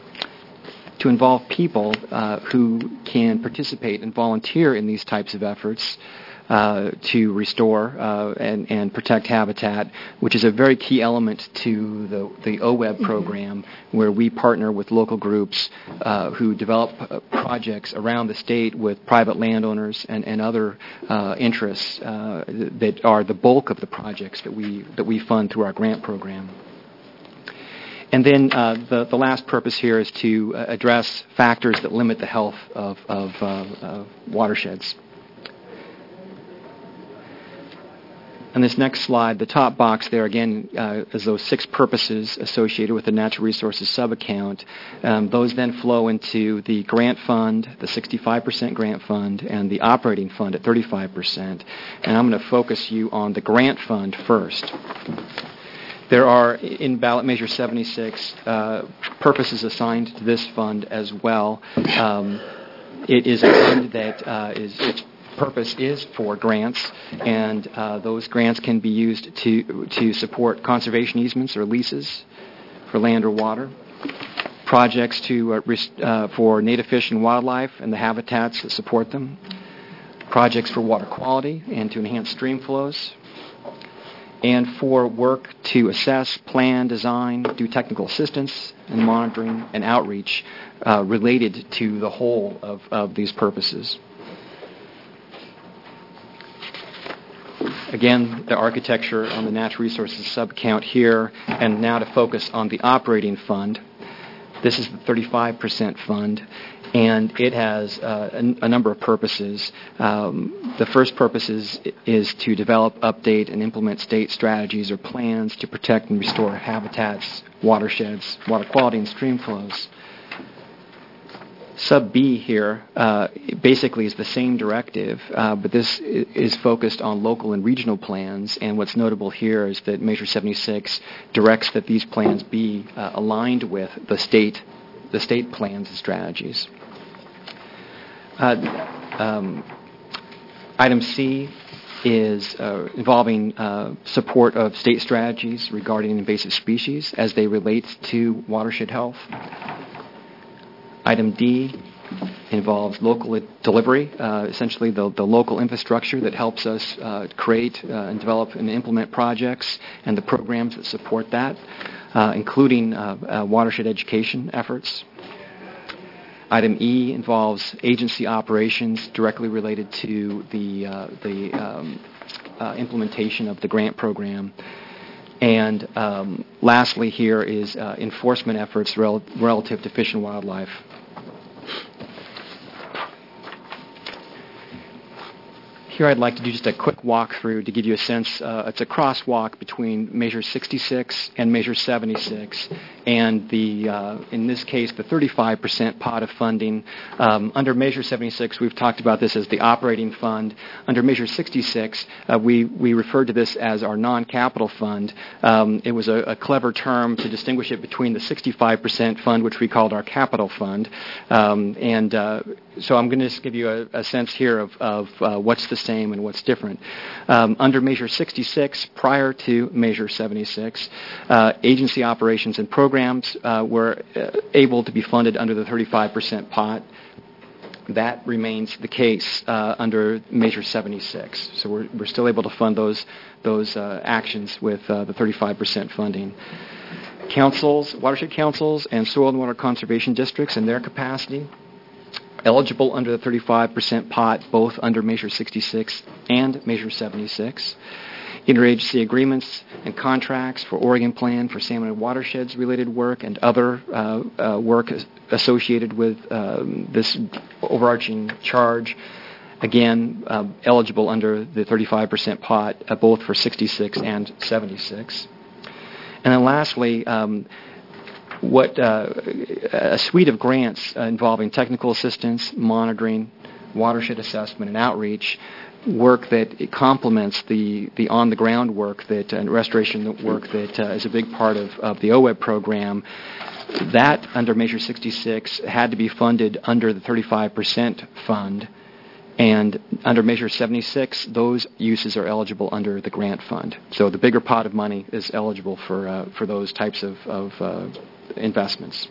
to involve people uh, who can participate and volunteer in these types of efforts uh, to restore uh, and, and protect habitat, which is a very key element to the, the O W E B program, where we partner with local groups uh, who develop uh, projects around the state with private landowners and, and other uh, interests uh, that are the bulk of the projects that we that we fund through our grant program. And then uh, the, the last purpose here is to uh, address factors that limit the health of, of uh, uh, watersheds. On this next slide, the top box there, again, uh, is those six purposes associated with the natural resources sub-account. Um, those then flow into the grant fund, the sixty-five percent grant fund, and the operating fund at thirty-five percent. And I'm going to focus you on the grant fund first. There are, in ballot measure seventy-six, uh, purposes assigned to this fund as well. Um, it is a fund that uh, is its purpose is for grants, and uh, those grants can be used to to support conservation easements or leases for land or water, projects to uh, rest, uh, for native fish and wildlife and the habitats that support them, projects for water quality and to enhance stream flows, and for work to assess, plan, design, do technical assistance, and monitoring and outreach uh, related to the whole of, of these purposes. Again, the architecture on the natural resources sub-account here, and now to focus on the operating fund. This is the thirty-five percent fund, and it has uh, a, a number of purposes. Um, the first purpose is, is to develop, update, and implement state strategies or plans to protect and restore habitats, watersheds, water quality, and stream flows. Sub B here uh, basically is the same directive, uh, but this is focused on local and regional plans, and what's notable here is that Measure seventy-six directs that these plans be uh, aligned with the state, the state plans and strategies. Uh, um, item C is uh, involving uh, support of state strategies regarding invasive species as they relate to watershed health. Item D involves local delivery, uh, essentially the, the local infrastructure that helps us uh, create uh, and develop and implement projects and the programs that support that, uh, including uh, uh, watershed education efforts. Item E involves agency operations directly related to the, uh, the um, uh, implementation of the grant program. And um, lastly here is uh, enforcement efforts rel- relative to fish and wildlife. Here I'd like to do just a quick walkthrough to give you a sense. Uh, it's a crosswalk between Measure sixty-six and Measure seventy-six, and the uh, in this case the thirty-five percent pot of funding. Um, under Measure seventy-six, we've talked about this as the operating fund. Under Measure sixty-six, uh, we we referred to this as our non-capital fund. Um, it was a, a clever term to distinguish it between the sixty-five percent fund, which we called our capital fund, um, and uh, so I'm going to just give you a, a sense here of, of uh, what's the same and what's different. Um, under Measure sixty-six, prior to Measure seventy-six, uh, agency operations and programs uh, were uh, able to be funded under the thirty-five percent pot. That remains the case uh, under Measure seventy-six. So we're, we're still able to fund those, those uh, actions with uh, the thirty-five percent funding. Councils, watershed councils, and soil and water conservation districts in their capacity eligible under the thirty-five percent pot, both under Measure sixty-six and Measure seventy-six. Interagency agreements and contracts for Oregon Plan for salmon and watersheds related work and other uh, uh, work associated with um, this overarching charge, again, uh, eligible under the thirty-five percent pot, uh, both for sixty-six and seventy-six. And then lastly, um, what uh, a suite of grants uh, involving technical assistance, monitoring, watershed assessment, and outreach, work that it complements the, the on-the-ground work that and restoration work that uh, is a big part of, of the O W E B program. That, under Measure sixty-six, had to be funded under the thirty-five percent fund, and under Measure seventy-six, those uses are eligible under the grant fund. So the bigger pot of money is eligible for uh, for those types of, of uh, investments.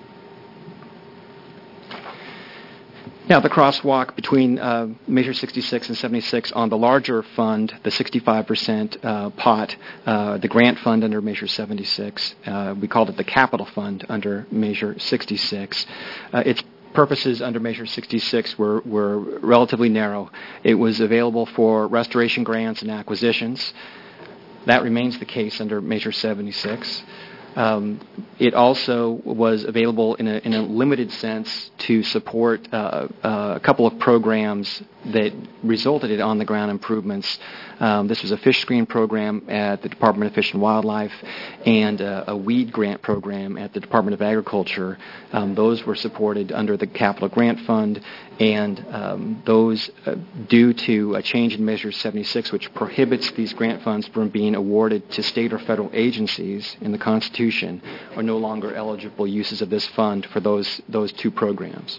Now, the crosswalk between uh, Measure sixty-six and seventy-six on the larger fund, the sixty-five percent uh, pot, uh, the grant fund under Measure seventy-six, uh, we called it the capital fund under Measure sixty-six. Uh, its purposes under Measure sixty-six were, were relatively narrow. It was available for restoration grants and acquisitions. That remains the case under Measure seventy-six. Um, it also was available in a, in a limited sense to support uh, uh, a couple of programs that resulted in on-the-ground improvements. Um, this was a fish screen program at the Department of Fish and Wildlife and uh, a weed grant program at the Department of Agriculture. Um, those were supported under the Capital Grant Fund, and um, those, uh, due to a change in Measure seventy-six, which prohibits these grant funds from being awarded to state or federal agencies in the Constitution, are no longer eligible uses of this fund for those, those two programs.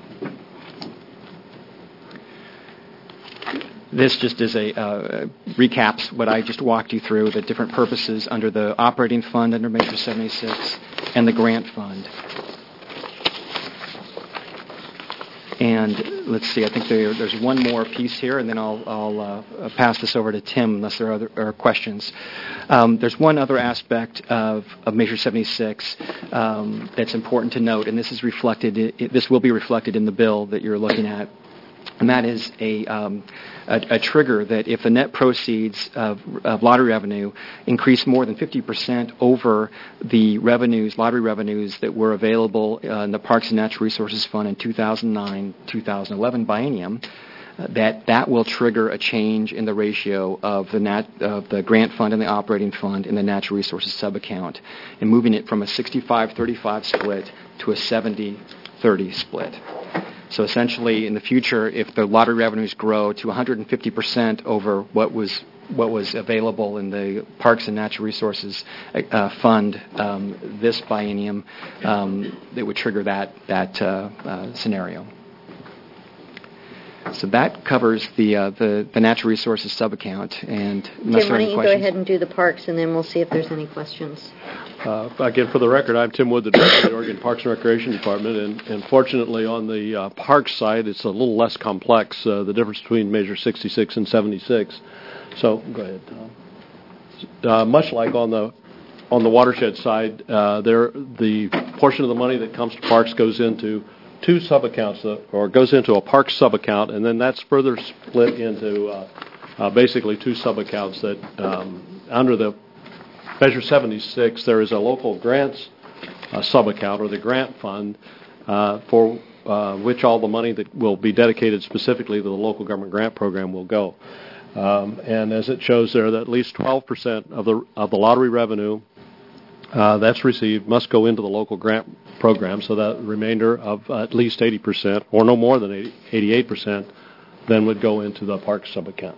This just is a uh, recaps what I just walked you through, the different purposes under the operating fund under Measure seventy-six and the grant fund. And let's see, I think there, there's one more piece here, and then I'll, I'll uh, pass this over to Tim unless there are other are questions. Um, there's one other aspect of, of Measure seventy-six um, that's important to note, and this is reflected. It, this will be reflected in the bill that you're looking at. And that is a, um, a, a trigger that if the net proceeds of, of lottery revenue increase more than fifty percent over the revenues, lottery revenues that were available uh, in the Parks and Natural Resources Fund in two thousand nine two thousand eleven biennium, uh, that that will trigger a change in the ratio of the nat, of the grant fund and the operating fund in the natural resources subaccount, and moving it from a sixty-five thirty-five split to a seventy thirty split. So essentially, in the future, if the lottery revenues grow to one hundred fifty percent over what was what was available in the Parks and Natural Resources uh, Fund um, this biennium, um, it would trigger that that uh, uh, scenario. So that covers the uh, the, the natural resources sub-account. And unless Tim, there why are any don't you go questions- ahead and do the parks, and then we'll see if there's any questions. Uh, Again, for the record, I'm Tim Wood, the Director of the Oregon Parks and Recreation Department, and, and fortunately on the uh, parks side, it's a little less complex, uh, the difference between Measure sixty-six and seventy-six. So, go ahead, Tom. Uh, much like on the on the watershed side, uh, there the portion of the money that comes to parks goes into two sub-accounts, uh, or goes into a parks sub-account, and then that's further split into uh, uh, basically two sub-accounts that um, under the Measure seventy-six, there is a local grants uh, sub-account, or the grant fund, uh, for uh, which all the money that will be dedicated specifically to the local government grant program will go. Um, and as it shows there, that at least twelve percent of the of the lottery revenue uh, that's received must go into the local grant program, so that remainder of at least eighty percent, or no more than eighty, eighty-eight percent, then would go into the parks sub-account.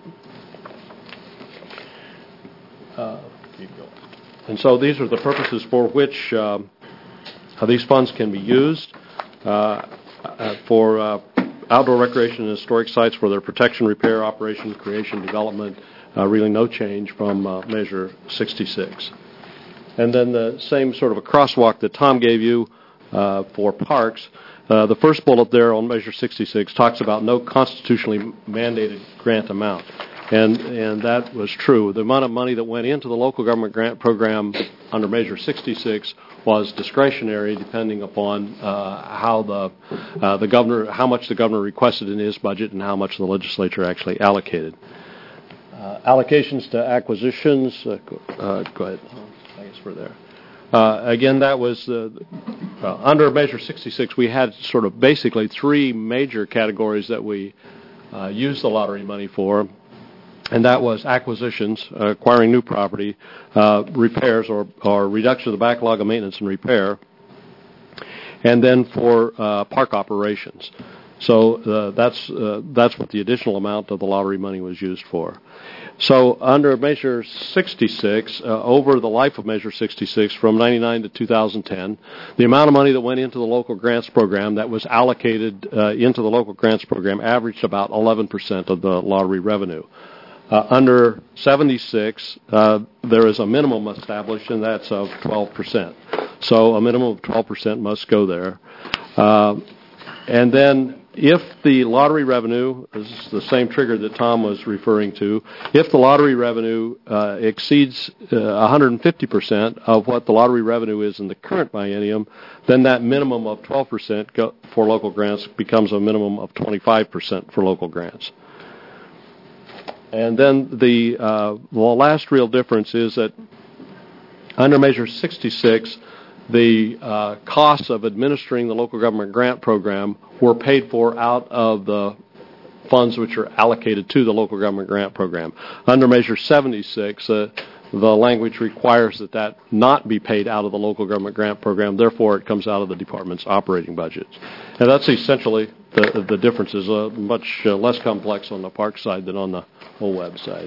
Uh, keep going. And so these are the purposes for which um, how these funds can be used uh, uh, for uh, outdoor recreation and historic sites for their protection, repair, operation, creation, development, uh, really no change from uh, Measure sixty-six. And then the same sort of a crosswalk that Tom gave you uh, for parks. Uh, the first bullet there on Measure sixty-six talks about no constitutionally mandated grant amount. And and that was true. The amount of money that went into the local government grant program under Measure sixty-six was discretionary, depending upon uh, how the uh, the governor, how much the governor requested in his budget, and how much the legislature actually allocated. Uh, allocations to acquisitions. Uh, go, uh, go ahead. I guess we're there. Uh, again, that was uh, uh, under Measure sixty-six. We had sort of basically three major categories that we uh, used the lottery money for. And that was acquisitions, uh, acquiring new property, uh, repairs or, or reduction of the backlog of maintenance and repair, and then for uh, park operations. So uh, that's uh, that's what the additional amount of the lottery money was used for. So under Measure sixty-six, uh, over the life of Measure sixty-six, from ninety-nine to two thousand ten, the amount of money that went into the local grants program that was allocated uh, into the local grants program averaged about eleven percent of the lottery revenue. Uh, under seventy-six, uh, there is a minimum established, and that's of twelve percent. So a minimum of twelve percent must go there. Uh, and then if the lottery revenue, this is the same trigger that Tom was referring to, if the lottery revenue uh, exceeds uh, one hundred fifty percent of what the lottery revenue is in the current biennium, then that minimum of twelve percent go- for local grants becomes a minimum of twenty-five percent for local grants. And then the, uh, the last real difference is that under Measure sixty-six, the uh, costs of administering the local government grant program were paid for out of the funds which are allocated to the local government grant program. Under Measure seventy-six, uh, the language requires that that not be paid out of the local government grant program. Therefore, it comes out of the department's operating budgets. And that's essentially the, the difference is uh, much uh, less complex on the park side than on the whole website.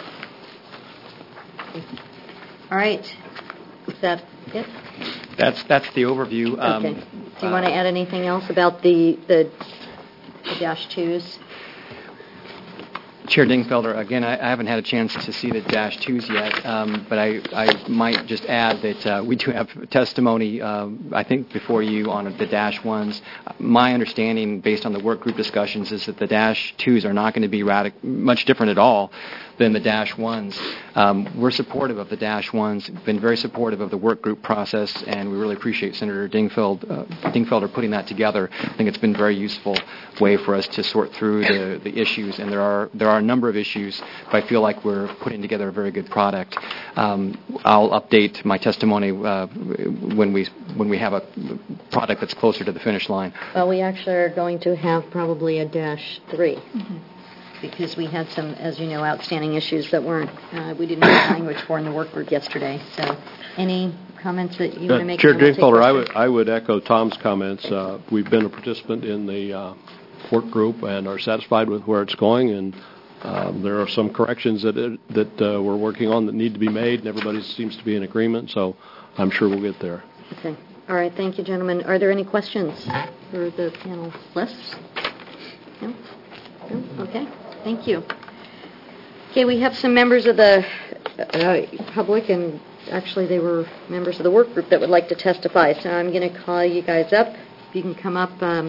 All right. Is that it? That's that's the overview. Um, Okay. Do you want to add anything else about the the, the dash twos? Chair Dingfelder, again, I, I haven't had a chance to see the dash twos yet, um, but I, I might just add that uh, we do have testimony, um, I think, before you on the dash ones. My understanding, based on the work group discussions, is that the dash twos are not going to be radic- much different at all than the dash ones. Um, we're supportive of the dash ones, been very supportive of the work group process, and we really appreciate Senator Dingfeld, uh, Dingfelder putting that together. I think it's been a very useful way for us to sort through the, the issues, and there are there are a number of issues, but I feel like we're putting together a very good product. Um, I'll update my testimony uh, when we when we have a product that's closer to the finish line. Well, we actually are going to have probably a dash three. Mm-hmm. Because we had some, as you know, outstanding issues that weren't, uh, we didn't have language for in the work group yesterday. So any comments that you uh, want to make? Chair Dingfelder, I would, I would echo Tom's comments. Uh, we've been a participant in the uh, work group and are satisfied with where it's going, and um, there are some corrections that it, that uh, we're working on that need to be made, and everybody seems to be in agreement, so I'm sure we'll get there. Okay. All right. Thank you, gentlemen. Are there any questions for the panelists? No? No? Okay, thank you. Okay, we have some members of the uh, public, and actually they were members of the work group that would like to testify. So I'm going to call you guys up. If you can come up um,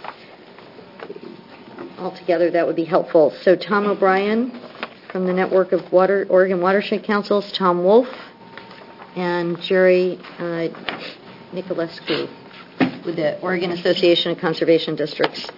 all together, that would be helpful. So Tom O'Brien from the Network of Water Oregon Watershed Councils, Tom Wolf, and Jerry uh, Nicolescu with the Oregon Association of Conservation Districts.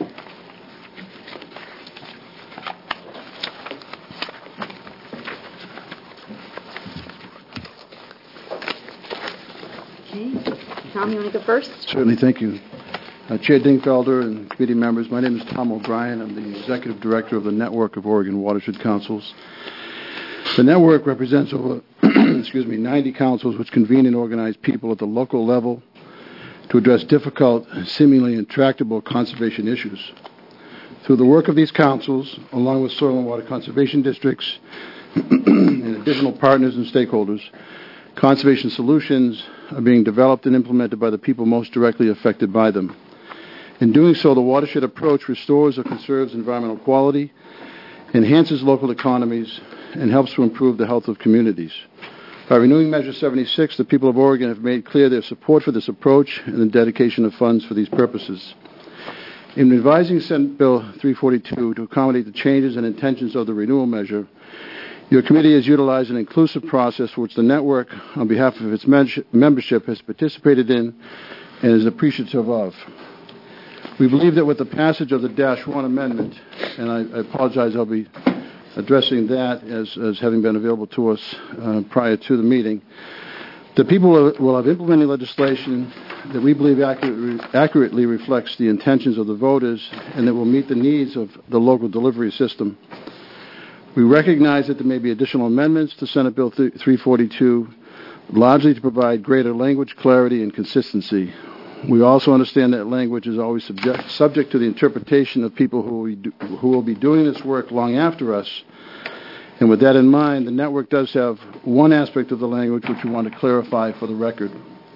Tom, you want to go first? Certainly, thank you. Uh, Chair Dingfelder and committee members, my name is Tom O'Brien. I'm the Executive Director of the Network of Oregon Watershed Councils. The network represents over excuse me, ninety councils which convene and organize people at the local level to address difficult, seemingly intractable conservation issues. Through the work of these councils, along with soil and water conservation districts and additional partners and stakeholders, conservation solutions are being developed and implemented by the people most directly affected by them. In doing so, the watershed approach restores or conserves environmental quality, enhances local economies, and helps to improve the health of communities. By renewing Measure seventy-six, the people of Oregon have made clear their support for this approach and the dedication of funds for these purposes. In revising Senate Bill three forty-two to accommodate the changes and intentions of the renewal measure, your committee has utilized an inclusive process for which the network, on behalf of its membership, has participated in and is appreciative of. We believe that with the passage of the Dash one amendment, and I, I apologize, I'll be addressing that as, as having been available to us uh, prior to the meeting, the people will, will have implemented legislation that we believe accurately, accurately reflects the intentions of the voters and that will meet the needs of the local delivery system. We recognize that there may be additional amendments to Senate Bill three forty-two, largely to provide greater language clarity and consistency. We also understand that language is always subject, subject to the interpretation of people who will, be do, who will be doing this work long after us. And with that in mind, the network does have one aspect of the language which we want to clarify for the record.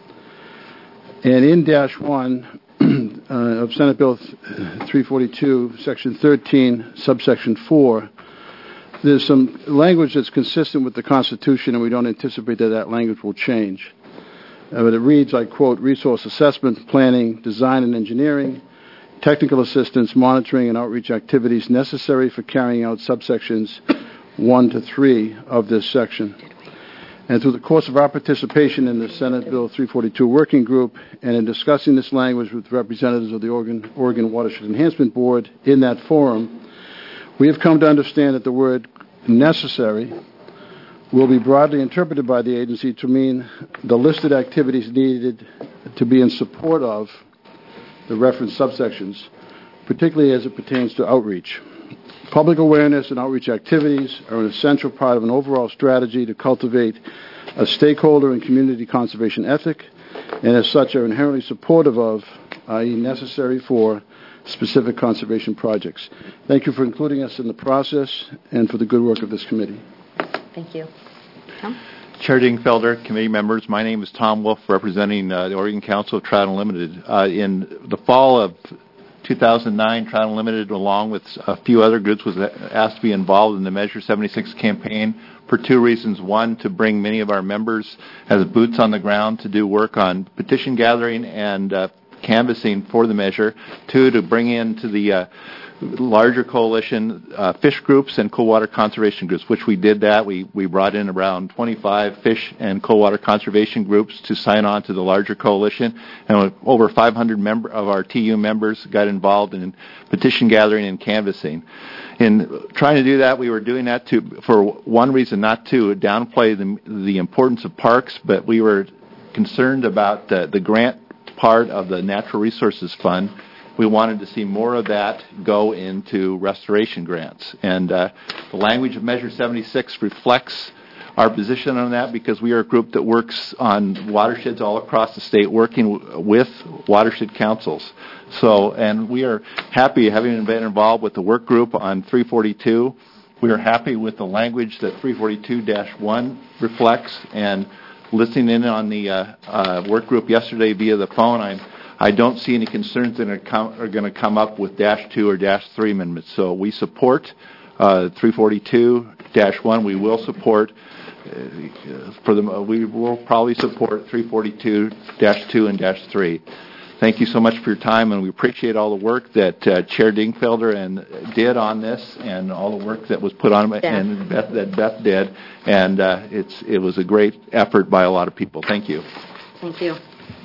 And in Dash one uh, of Senate Bill three forty-two, Section thirteen, subsection four, there's some language that's consistent with the Constitution, and we don't anticipate that that language will change. Uh, but it reads, I quote, resource assessment, planning, design and engineering, technical assistance, monitoring and outreach activities necessary for carrying out subsections one to three of this section. And through the course of our participation in the Senate Bill three forty-two Working Group and in discussing this language with representatives of the Oregon, Oregon Watershed Enhancement Board in that forum, we have come to understand that the word necessary will be broadly interpreted by the agency to mean the listed activities needed to be in support of the referenced subsections, particularly as it pertains to outreach. Public awareness and outreach activities are an essential part of an overall strategy to cultivate a stakeholder and community conservation ethic, and as such are inherently supportive of, that is necessary for, specific conservation projects. Thank you for including us in the process and for the good work of this committee. Thank you. Tom? Chair Dingfelder, committee members, my name is Tom Wolf, representing uh, the Oregon Council of Trout Unlimited. Uh, in the fall of two thousand nine, Trout Unlimited, along with a few other groups, was asked to be involved in the Measure seventy-six campaign for two reasons. One, to bring many of our members as boots on the ground to do work on petition gathering and uh, canvassing for the measure. Two, to bring into the uh, larger coalition uh, fish groups and cold water conservation groups, which we did that. We, we brought in around twenty-five fish and cold water conservation groups to sign on to the larger coalition. And over five hundred member of our T U members got involved in petition gathering and canvassing. In trying to do that, we were doing that to, for one reason, not to downplay the, the importance of parks, but we were concerned about the, the grant part of the Natural Resources Fund. We wanted to see more of that go into restoration grants. And uh, the language of Measure seventy-six reflects our position on that, because we are a group that works on watersheds all across the state, working with watershed councils. So, and we are happy, having been involved with the work group on three forty-two, we are happy with the language that three forty-two dash one reflects. And listening in on the uh, uh, work group yesterday via the phone, I'm I don't see any concerns that are, com- are going to come up with dash two or dash three amendments. So we support uh, three forty-two dash one. We will support uh, for the we will probably support three forty-two dash two and dash three. Thank you so much for your time, and we appreciate all the work that uh, Chair Dingfelder and did on this, and all the work that was put on, yeah. and Beth, that Beth did. And uh, it's it was a great effort by a lot of people. Thank you. Thank you.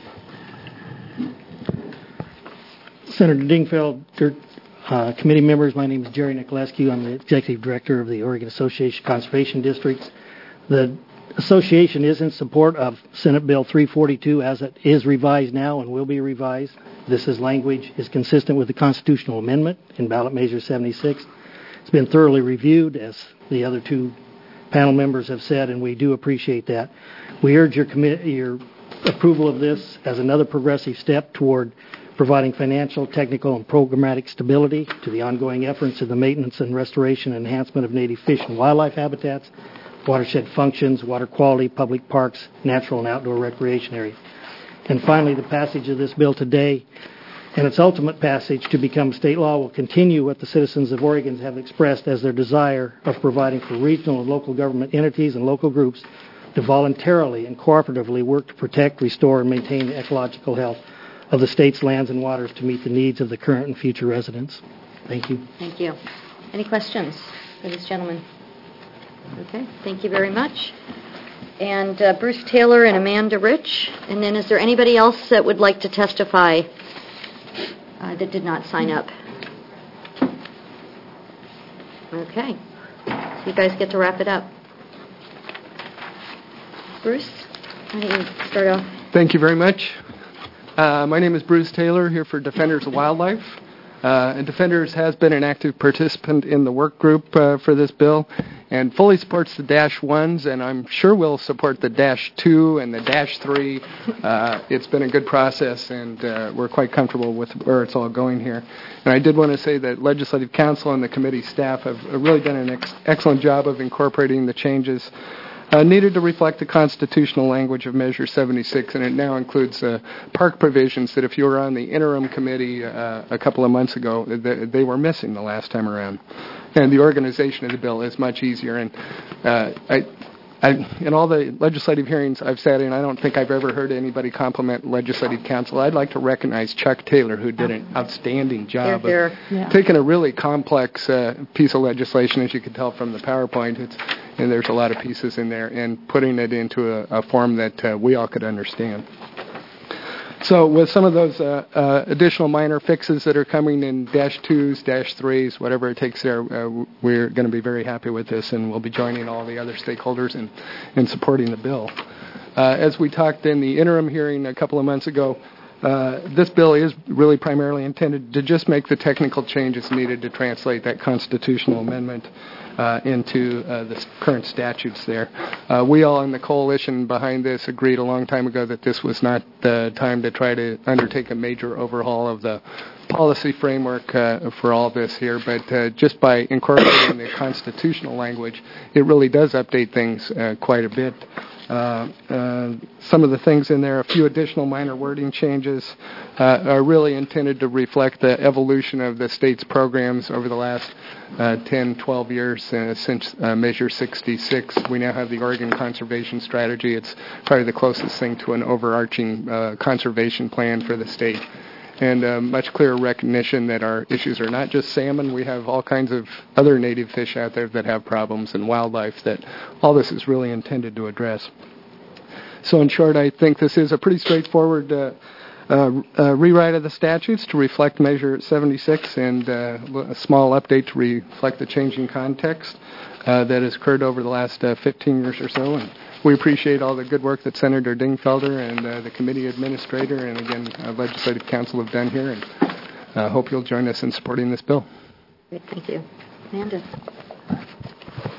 Senator Dingfelder, uh, committee members, my name is Jerry Nicolescu. I'm the executive director of the Oregon Association of Conservation Districts. The association is in support of Senate Bill three forty-two as it is revised now and will be revised. This is language is consistent with the constitutional amendment in ballot measure seventy-six. It's been thoroughly reviewed, as the other two panel members have said, and we do appreciate that. We urge your, commi- your approval of this as another progressive step toward providing financial, technical, and programmatic stability to the ongoing efforts in the maintenance and restoration and enhancement of native fish and wildlife habitats, watershed functions, water quality, public parks, natural and outdoor recreation areas. And finally, the passage of this bill today and its ultimate passage to become state law will continue what the citizens of Oregon have expressed as their desire of providing for regional and local government entities and local groups to voluntarily and cooperatively work to protect, restore, and maintain the ecological health of the state's lands and waters to meet the needs of the current and future residents. Thank you. Thank you. Any questions for this gentleman? Okay, thank you very much. And uh, Bruce Taylor and Amanda Rich. And then is there anybody else that would like to testify uh, that did not sign up? Okay. So you guys get to wrap it up. Bruce, why don't you start off? Thank you very much. Uh, my name is Bruce Taylor, here for Defenders of Wildlife. Uh, and Defenders has been an active participant in the work group uh, for this bill and fully supports the dash ones, and I'm sure will support the dash two and the dash three. Uh, it's been a good process, and uh, we're quite comfortable with where it's all going here. And I did want to say that Legislative Council and the committee staff have really done an ex- excellent job of incorporating the changes Uh, needed to reflect the constitutional language of Measure seventy-six, and it now includes uh, park provisions that if you were on the interim committee uh, a couple of months ago, they, they were missing the last time around. And the organization of the bill is much easier. And uh, I, I, in all the legislative hearings I've sat in, I don't think I've ever heard anybody compliment Legislative Council. I'd like to recognize Chuck Taylor, who did an outstanding job They're, of they're, yeah. taking a really complex uh, piece of legislation, as you could tell from the PowerPoint. It's and there's a lot of pieces in there, and putting it into a, a form that uh, we all could understand. So with some of those uh, uh, additional minor fixes that are coming in dash twos, dash threes, whatever it takes there, uh, we're going to be very happy with this, and we'll be joining all the other stakeholders in, in supporting the bill. Uh, as we talked in the interim hearing a couple of months ago, Uh, this bill is really primarily intended to just make the technical changes needed to translate that constitutional amendment uh, into uh, the current statutes there. Uh, we all in the coalition behind this agreed a long time ago that this was not the time to try to undertake a major overhaul of the policy framework uh, for all this here, but uh, just by incorporating the constitutional language, it really does update things uh, quite a bit. Uh, uh, some of the things in there, a few additional minor wording changes, uh, are really intended to reflect the evolution of the state's programs over the last uh, ten, twelve years uh, since uh, Measure sixty-six. We now have the Oregon Conservation Strategy. It's probably the closest thing to an overarching uh, conservation plan for the state. And uh, much clearer recognition that our issues are not just salmon. We have all kinds of other native fish out there that have problems, and wildlife that all this is really intended to address. So in short, I think this is a pretty straightforward uh, uh, uh, rewrite of the statutes to reflect Measure seventy-six, and uh, a small update to reflect the changing context uh, that has occurred over the last uh, fifteen years or so. And we appreciate all the good work that Senator Dingfelder and uh, the committee administrator and, again, uh, Legislative Council have done here, and I uh, hope you'll join us in supporting this bill. Great, thank you. Amanda.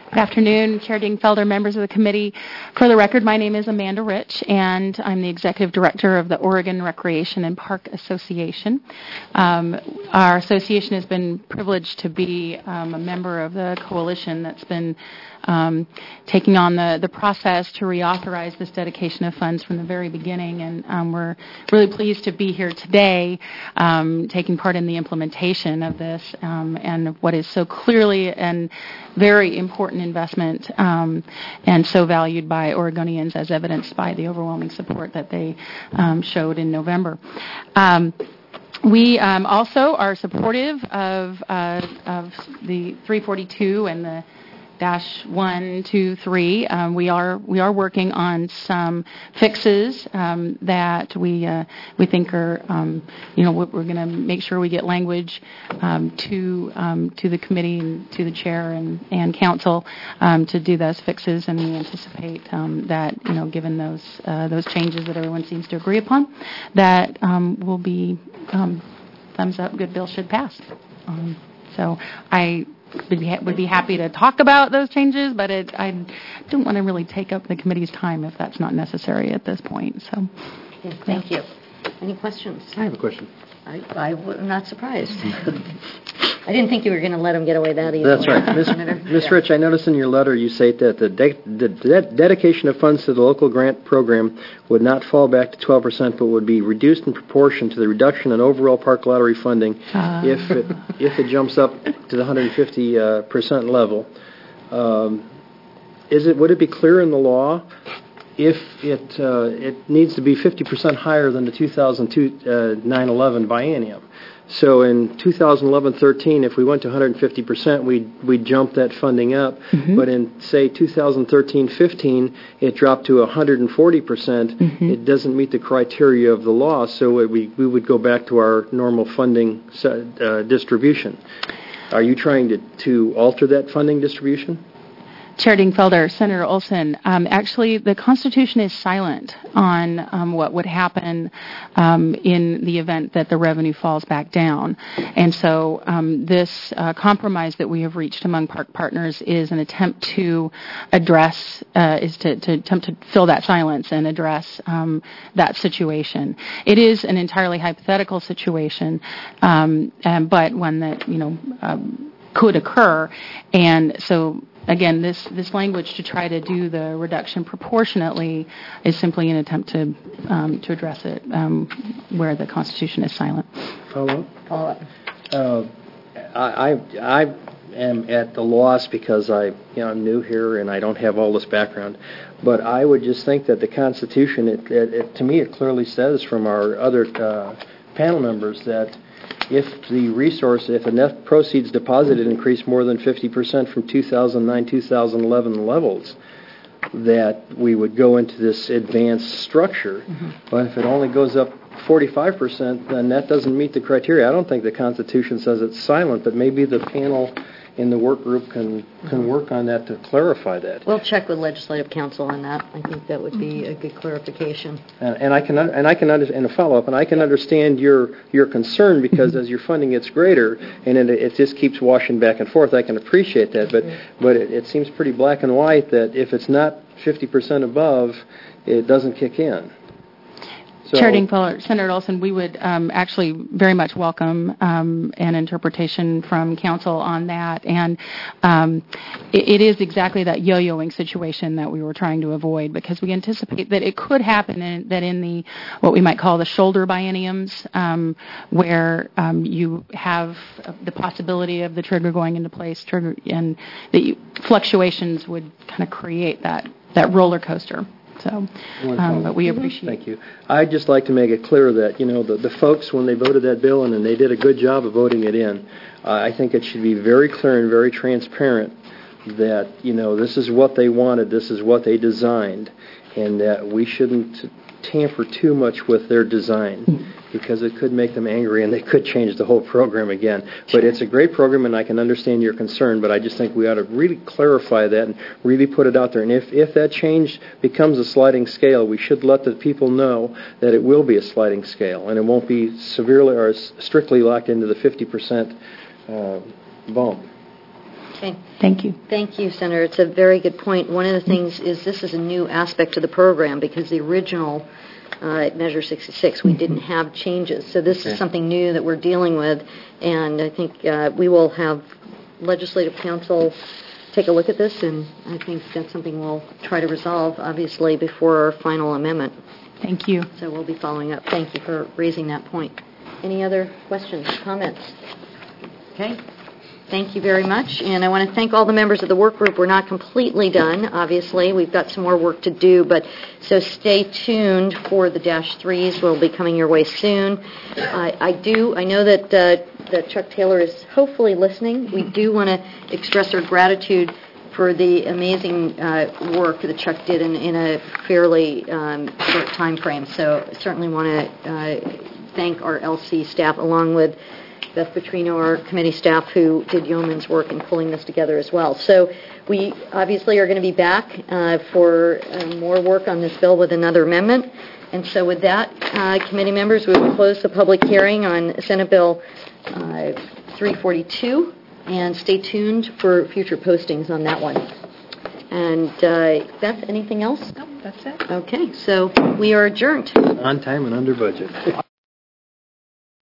Good afternoon, Chair Dingfelder, members of the committee. For the record, my name is Amanda Rich, and I'm the Executive Director of the Oregon Recreation and Park Association. Um, our association has been privileged to be um, a member of the coalition that's been um, taking on the, the process to reauthorize this dedication of funds from the very beginning, and um, we're really pleased to be here today um, taking part in the implementation of this um, and what is so clearly and very important investment um, and so valued by Oregonians, as evidenced by the overwhelming support that they um, showed in November. Um, we um, also are supportive of, uh, of the three forty-two and the dash one, two, three. Um, we are we are working on some fixes um, that we uh, we think are um, you know we're, we're going to make sure we get language um, to um, to the committee and to the chair and and council um, to do those fixes, and we anticipate um, that you know given those uh, those changes that everyone seems to agree upon, that um, will be um, thumbs up. Good bill should pass. Um, so I. Would be, would be happy to talk about those changes, but it, I don't want to really take up the committee's time if that's not necessary at this point. So, okay, thank you. Any questions? I have a question. I, I I'm not surprised. I didn't think you were going to let him get away that easily. That's right. Miz Yeah. Rich, I noticed in your letter you say that the, de- the de- dedication of funds to the local grant program would not fall back to twelve percent, but would be reduced in proportion to the reduction in overall park lottery funding uh. if, it, if it jumps up to the one hundred fifty percent uh, level. Um, is it? Would it be clear in the law if it uh, it needs to be fifty percent higher than the two thousand two uh, nine eleven biennium? So in two thousand eleven thirteen, if we went to one hundred fifty percent, we'd, we'd jump that funding up. Mm-hmm. But in, say, two thousand thirteen fifteen, it dropped to one hundred forty percent. Mm-hmm. It doesn't meet the criteria of the law, so it, we, we would go back to our normal funding uh, distribution. Are you trying to, to alter that funding distribution? Chair Dingfelder, Senator Olson, um, actually the Constitution is silent on um, what would happen um, in the event that the revenue falls back down. And so um, this uh, compromise that we have reached among park partners is an attempt to address, uh, is to, to attempt to fill that silence and address um, that situation. It is an entirely hypothetical situation, um, um, but one that, you know, um, could occur. And so again, this, this language to try to do the reduction proportionately is simply an attempt to um, to address it um, where the Constitution is silent. Follow up? Follow up. Uh, I, I, I am at the loss because I, you know, I'm new here and I don't have all this background. But I would just think that the Constitution, it, it, it, to me, it clearly says from our other uh, panel members that if the resource, if the net proceeds deposited increase more than fifty percent from two thousand nine, two thousand eleven levels, that we would go into this advanced structure. Mm-hmm. But if it only goes up forty-five percent, then that doesn't meet the criteria. I don't think the Constitution says it's silent, but maybe the panel in the work group can can work on that to clarify that. We'll check with Legislative Counsel on that. I think that would be a good clarification. And, and I can and I can under, and a follow up, and I can understand your your concern because as your funding gets greater and it, it just keeps washing back and forth. I can appreciate that, but but it, it seems pretty black and white that if it's not fifty percent above, it doesn't kick in. So, Chair Dingfelder, Senator Olson, we would um, actually very much welcome um, an interpretation from council on that. And um, it, it is exactly that yo-yoing situation that we were trying to avoid because we anticipate that it could happen in, that in the what we might call the shoulder bienniums, um, where um, you have the possibility of the trigger going into place, trigger, and the fluctuations would kind of create that, that roller coaster. So, um, but we appreciate. Thank you. I'd just like to make it clear that you know the, the folks when they voted that bill in and they did a good job of voting it in. Uh, I think it should be very clear and very transparent that you know this is what they wanted, this is what they designed, and that we shouldn't tamper too much with their design because it could make them angry and they could change the whole program again. But it's a great program and I can understand your concern, but I just think we ought to really clarify that and really put it out there. And if, if that change becomes a sliding scale, we should let the people know that it will be a sliding scale and it won't be severely or strictly locked into the fifty percent uh, bump. Okay. Thank you. Thank you, Senator. It's a very good point. One of the things is this is a new aspect to the program because the original uh, Measure sixty-six, we didn't have changes. So this Okay. is something new that we're dealing with, and I think uh, we will have Legislative Council take a look at this, and I think that's something we'll try to resolve, obviously, before our final amendment. Thank you. So we'll be following up. Thank you for raising that point. Any other questions, comments? Okay. Thank you very much. And I want to thank all the members of the work group. We're not completely done, obviously. We've got some more work to do, but so stay tuned for the dash threes. Will be coming your way soon. I, I do, I know that, uh, that Chuck Taylor is hopefully listening. We do want to express our gratitude for the amazing uh, work that Chuck did in, in a fairly um, short time frame. So I certainly want to uh, thank our L C staff along with Beth Petrino, our committee staff, who did yeoman's work in pulling this together as well. So we obviously are going to be back uh, for uh, more work on this bill with another amendment. And so with that, uh, committee members, we will close the public hearing on Senate Bill uh, three forty-two, and stay tuned for future postings on that one. And uh, Beth, anything else? No, that's it. Okay, so we are adjourned. On time and under budget.